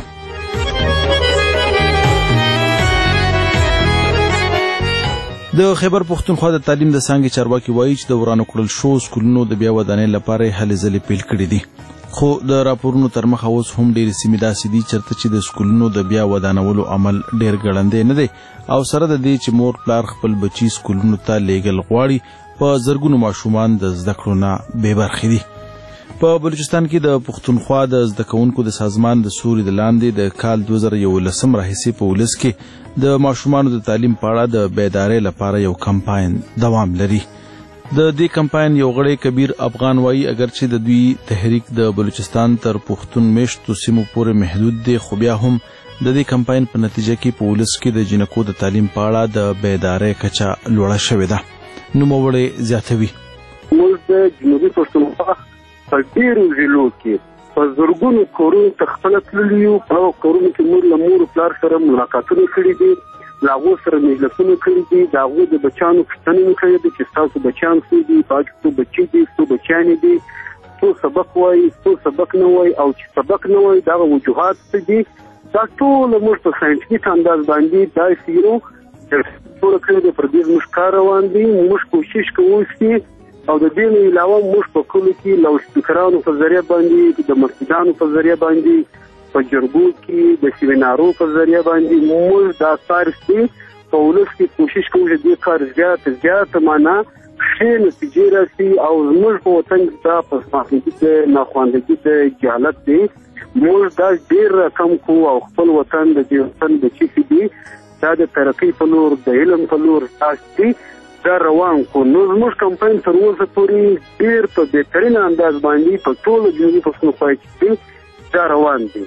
د خیبر پښتونخوا د تعلیم د څانګې چارواکي وایي چې د ورانو کړل شو سکولونو د بیا ودانۍ لپاره هلې ځلې پیل کړي دي. خو د راپورونو تر مخه اوس هم ډېرې سیمې داسې دي چېرته چې د سکولونو د بیا ودانولو عمل ډېر ګړندی نه دی او سره د دې چې مور پلار خپل بچي سکولونو ته لیږل غواړي په زرګونو ماشومان د زده کړو نه بې برخې دي. په بلوچستان کې د پښتونخوا د زده کوونکو د سازمان د سوري د لاندې د کال 2011 راهیسې په ولس کې د ماشومانو د تعلیم په اړه د بیدارۍ لپاره یو کمپاین دوام لري. د دې کمپاین یو غړی کبیر افغان وایي اگر چې د دوی تحریک د بلوچستان تر پښتون میشتو سیمو پورې محدود دی خو بیا هم د دې کمپاین په نتیجه کې په ولس کې د جنکو د تعلیم په اړه د بیدارۍ کچه لوړه شوې ده. نوموړی زیاتوي موږ د جنوبي پښتونخوا په ډېرو ضلعو کې په زرګونو کورونو ته خپله تللي یو. په هغو کورونو کې موږ له مور پلار سره ملاقاتونه کړي دي، له هغو سره مجلسونه کړي دي، د هغو د بچیانو پوښتنې مو کړې دي چې ستاسو بچیان څه دي، په هغه کې څو بچي دي، څو بچیانې دي، څو سبق وایي، څو سبق نه وایي او چې سبق نه وایي د هغه وجوهات څه دي. دا ټول موږ په ساینټیفیک انداز باندې داسې یو ټوله کړې ده. پر دې زموږ کار روان دی. موږ کوشش کوو چې او د دې نه علاوه موږ په کلو کې لاؤډ سپیکرانو په ذریعه باندې د مسجدانو په ذریعه باندې په جرګو کې د سیمینارو په ذریعه باندې موږ دا کار چې په ولس کې کوشش کوو چې دې کار زیات معنا ښې نتیجې راسي او زموږ په وطن کې دا پسماخندګي د ناخواندګي د جهالت دی موږ دا ډېر کم کوو او خپل وطن د دې وطن د چې دي دا د ترقۍ په لور د علم په لور تاسو دا روان کو. نو زموږ کمپاین تر اوسه پورې ډېر په بهترین انداز باندې په ټولو جنوبي پښتونخوا کې دا روان دی.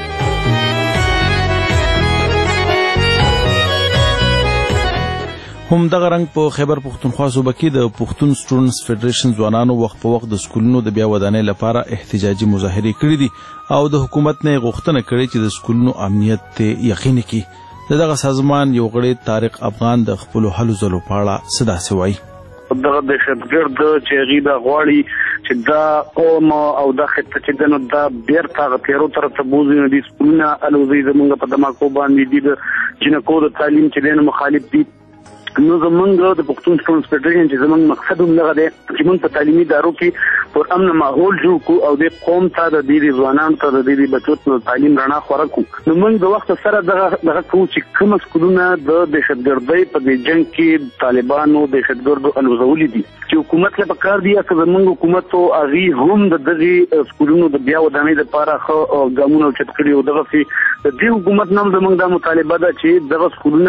هم دغه رنګ په خیبر پښتونخوا صوبه کې د پښتون سټوډنټس فدریشن ځوانانو وخت په وخت د سکولونو د بیا ودانۍ لپاره احتجاجي مظاهرې کړې دي او د حکومت نه غوښتنه کړې چې د سکولونو امنیت ته یقیني کړي. دغه سازمان یو غړی طارق افغان د خپل هلو ځلو په اړه څه داسې وایي. دغه دهشتګرد چې هغوی دا غواړي چې دا قوم او دا خطه چې ده نو دا بیرته هغه تیرو طرف ته بوځي. نو دي سکولونه الوځي زمونږ په دماکو باندې دي د جنکو د تعلیم چې دی نو مخالف دي. نو زمونږ د پښتون سټوډنټس فدریشن چې زمونږ مقصد هم دغه دی چې موږ په تعلیمي ادارو کې پر امن ماحول جوړ کړو او د قوم ته د دې ځوانانو ته د دې بچو ته تعلیم رڼا خوره کړو. نو موږ د وخت سره دغه کوو چې کوم سکولونه د دهشتګردۍ په دې جنګ کې طالبانو دهشتګردو الوځولي دي چې حکومت له پکار دی چې زمونږ حکومت او هغوی هم د دغې سکولونو د بیا ودانۍ لپاره ښه ګامونه اوچت کړي او دغسې د دې حکومت نه هم زمونږ دا مطالبه ده چې دغه سکولونه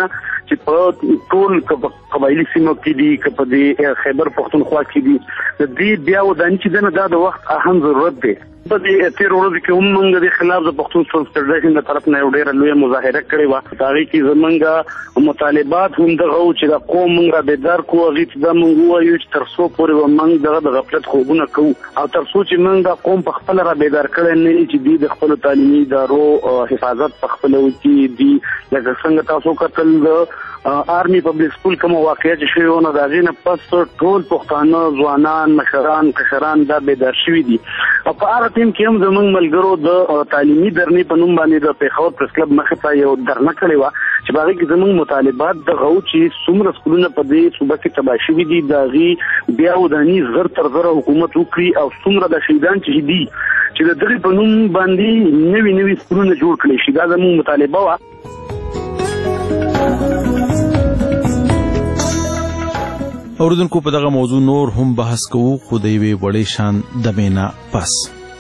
چې په ټول قبایلی سیمو کې دي که په دې خیبر پښتونخوا کې دي د دې بیا وداني چې دنه دا د وخت اهم ضرورت دی. په دې تیر ورځ کې هم موږ د خلاف د پښتون فدراسیون د طرف نه یو ډېره لویه مظاهره کړې وه. په هغې کې زموږ مطالبات هم دغه وو چې د قوم موږ را بیدار کړو. هغې ته دا موږ ووایو چې تر څو پورې به موږ دغه د غفلت خوبونه کوو او تر څو چې موږ دا قوم په خپله را بیدار کړی نه وي چې دوی د خپلو تعلیمي ادارو حفاظت په خپله وکړي. دوی لکه څنګه تاسو کتل د آرمي پبلک سکول کوم واقعیت چې شوی و نو د هغې نه پس ټول پښتانه ځوانان مشران کشران دا بیدار شوي دي. او په هغه ټیم کې هم زموږ ملګرو د تعلیمي درنې په نوم باندې د پېښور پریس کلب مخې ته یو درنه کړې وه چې په هغې کې زموږ مطالبات دغه وو چې څومره سکولونه په دې صوبه کې تباه شوي دي د هغې بیا وداني زر تر زره حکومت وکړي او څومره د شهیدان چې دي چې د دغې په نوم باندې نوي سکولونه جوړ کړي شي. دا زموږ مطالبه وه. اوریدونکو په دغه موضوع نور هم بحث کوو خو د یوې وړې شان دمې نه پس.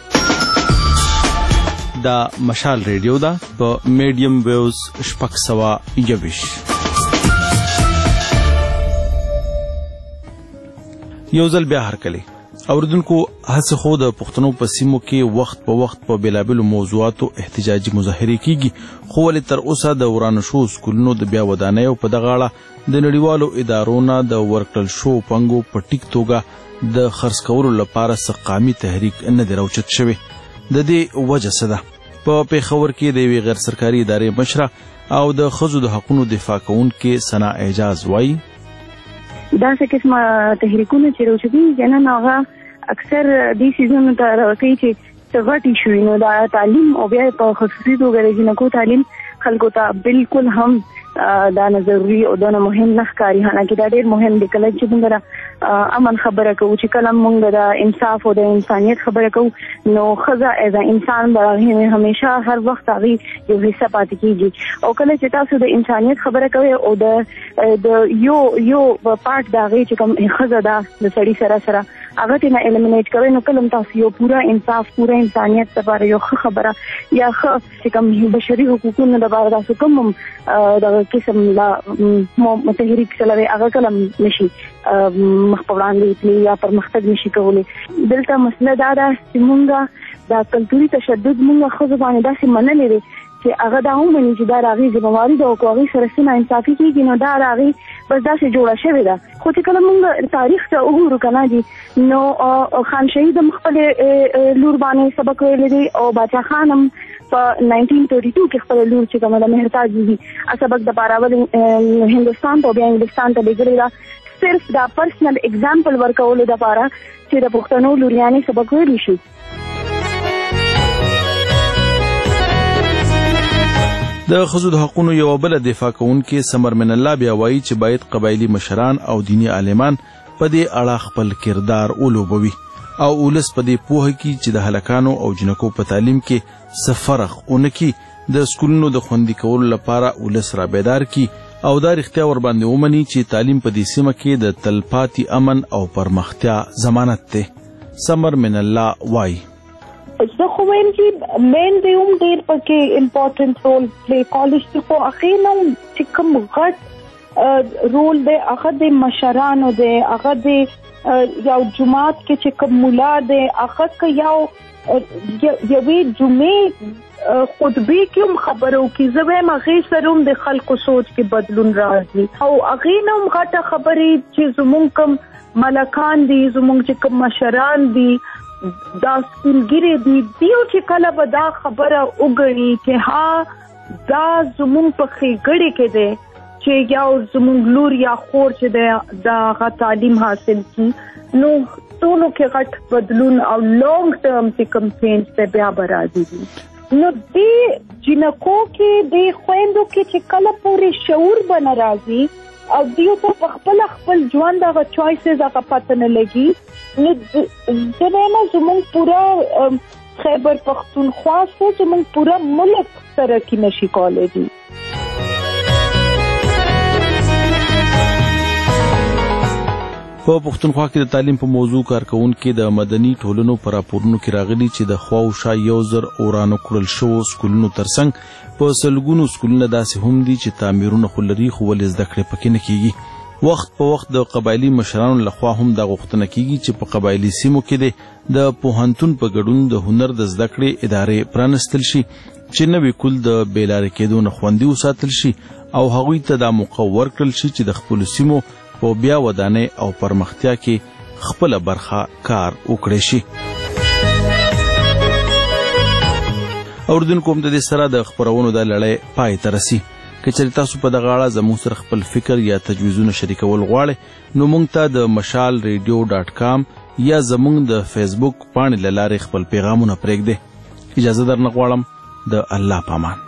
دا مشال ریډیو ده په میډیم ویوز 621. یو ځل بیا هرکلی اوریدونکو هڅه خو د پښتنو په سیمو کې وخت په وخت په بېلابېلو موضوعاتو احتجاجي مظاهرې کیږي خو ولې تر اوسه د ورانه شو سکولونو د بیا ودانیو په دغه اړه د نړیوالو ادارو نه د ورکړل شو پنګو په ټیک توګه د خرڅ کولو لپاره څه قامي تحریک نه دی راوچت شوی. د دې وجه څه ده؟ په پېښور کې د یوې غیر سرکاري ادارې مشره او د ښځو د حقونو دفاع کوونکې ثنا اعجاز وایي داسې قسمه تحریکونه چې راوچتېږي نن هغه اکثر دې څیزونو ته راوکوي چې څه غټې شوي نو دا تعلیم او بیا په خصوصي توګه د جنکو تعلیم خلکو ته بالکل هم دا نه ضروري او دا نه مهم نه ښکاري. حالانکه دا ډېر مهم دی. کله چې موږ امن خبره کوو چې کله موږ د انصاف او د انسانیت خبره کوو نو ښځه ایز ا انسان به هغې همیشه هر وخت هغې یو حصه پاتې کېږي. او کله چې تاسو د انسانیت خبره کوئ او د یو پارټ د هغې چې کوم ښځه ده د سړي سره هغه ته نه الیمینیټ کوئ نو کله تاسو یو پوره انصاف پوره انسانیت لپاره یو ښه خبره یا ښه چې کوم بشري حقوقونو لپاره تاسو کوم دغه قسم لا تحریک چلوي هغه کله نشي مخ په وړاندې تللی یا پرمختګ نشي کولی. دلته مسله دا ده چې موږ دا کلتوري تشدد موږ ښځو باندې داسې منلی دی چې هغه دا ومني چې دا د هغې ذمهواري ده او که هغې سره څه ناانصافي کېږي نو دا د هغې بس داسې جوړه شوې ده. خو چې کله موږ تاریخ ته وګورو که نه دي نو خان شهید هم خپلې لور باندې سبق ویلی دی او باچا خان هم په 1932 کې خپل لور چې کومه د مهرتاج دي سبق د پاره ولې هندستان ته بیا انګلستان ته لګړي دا صرف دا پرسنل اگزامپل ورکولو د پاره چې د پښتنو لوریانې سبق ویلی شي. د ښځو د حقونو یو بل دفاع کوونکې سمر من الله بیا وایي چې باید قبایلی مشران او دینی عالمان په دې اړه خپل کردار ولوبوي او ولس په دې پوهه کې چې د هلکانو او جنکو په تعلیم کې څه فرق ونه کړي د سکولونو د خوندي کولو لپاره ولس را بیدار کړي او دا رښتیا ورباندې ومني چې تعلیم په دې سیمه کې د تلپاتې امن او پرمختیا ضمانت دی. سمر من الله وایي زه خو وایم چې مین دی هم ډېر پکې امپورټنټ رول پلی کالج کې خو هغې نه چې کوم غټ رول دی هغه د مشرانو دی هغه د یو جومات کې چې کوم ملا دی هغه که یوې جمعې خطبې کې هم خبره وکړي زه وایم هغې سره هم د خلکو سوچ کې بدلون راځي او هغې نه هم غټه خبرې چې زمونږ کوم ملکان دي زمونږ چې کوم مشران دي دا سپینګیري دي دیو چې کله به دا خبره وګڼي چې ها دا زمونږ په ښېګړې کې دی چې یو زمونږ لور یا خور چې دی دا هغه تعلیم حاصل کړي نو ټولو کې غټ بدلون او لانګ ټرم چې کوم چینج دی بیا به راځي دي. نو دې جنکو کې دې خویندو کې چې کله پورې شعور به نه راځي او دیو ته په خپل ژوند هغه چوایسز هغه پته نه لګي نو زه وایم زموږ پوره خیبر پښتونخوا سره زموږ پوره ملک ترقي نشي کولی دي. په پښتونخوا کې د تعلیم په موضوع کارکونکي د مدني ټولنو پر راپورونو کې راغلي چې د خواوشا 1000 ورانو کړل شوو سکولونو ترڅنګ په سلګونو سکولونه داسې هم دي چې تعمیرونه خو لري خو ولې زده کړې پکې نه کیږي. وخت په وخت د قبایلي مشرانو لخوا هم دا غوښتنه کیږي چې په قبایلي سیمو کې د پوهنتون په ګډون د هنر د زده کړې ادارې پرانستل شي چې نوې کول د بیلارې کېدو نه خوندي وساتل شي او هغوی ته دا موقع ورکړل شي چې د خپلو سیمو په بیا ودانۍ او پرمختیا کې خپله برخه کار وکړی شي. اوریدونکو هم د دې سره د خپرونو دا لړۍ پای ته رسي. که چېرې تاسو په دغه اړه زموږ سره خپل فکر یا تجویزونه شریکول غواړئ نو موږ ته د مشال ریډیو.com یا زموږ د فیسبوک پاڼې له لارې خپل پیغامونه پرېږدئ. اجازه درنه غواړم. د الله پامان.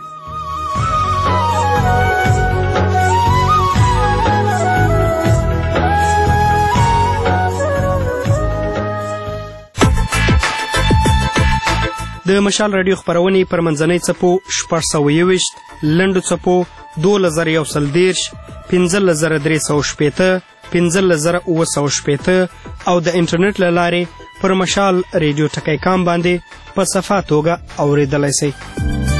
د مشال رادیو خپرونې پر منځنۍ څپو 621 لنډو څپو 2130 15360 15960 او د انټرنیټ له لارې پر مشال ریډیو ټکی کام باندې په صفه توګه اورېدلی شئ.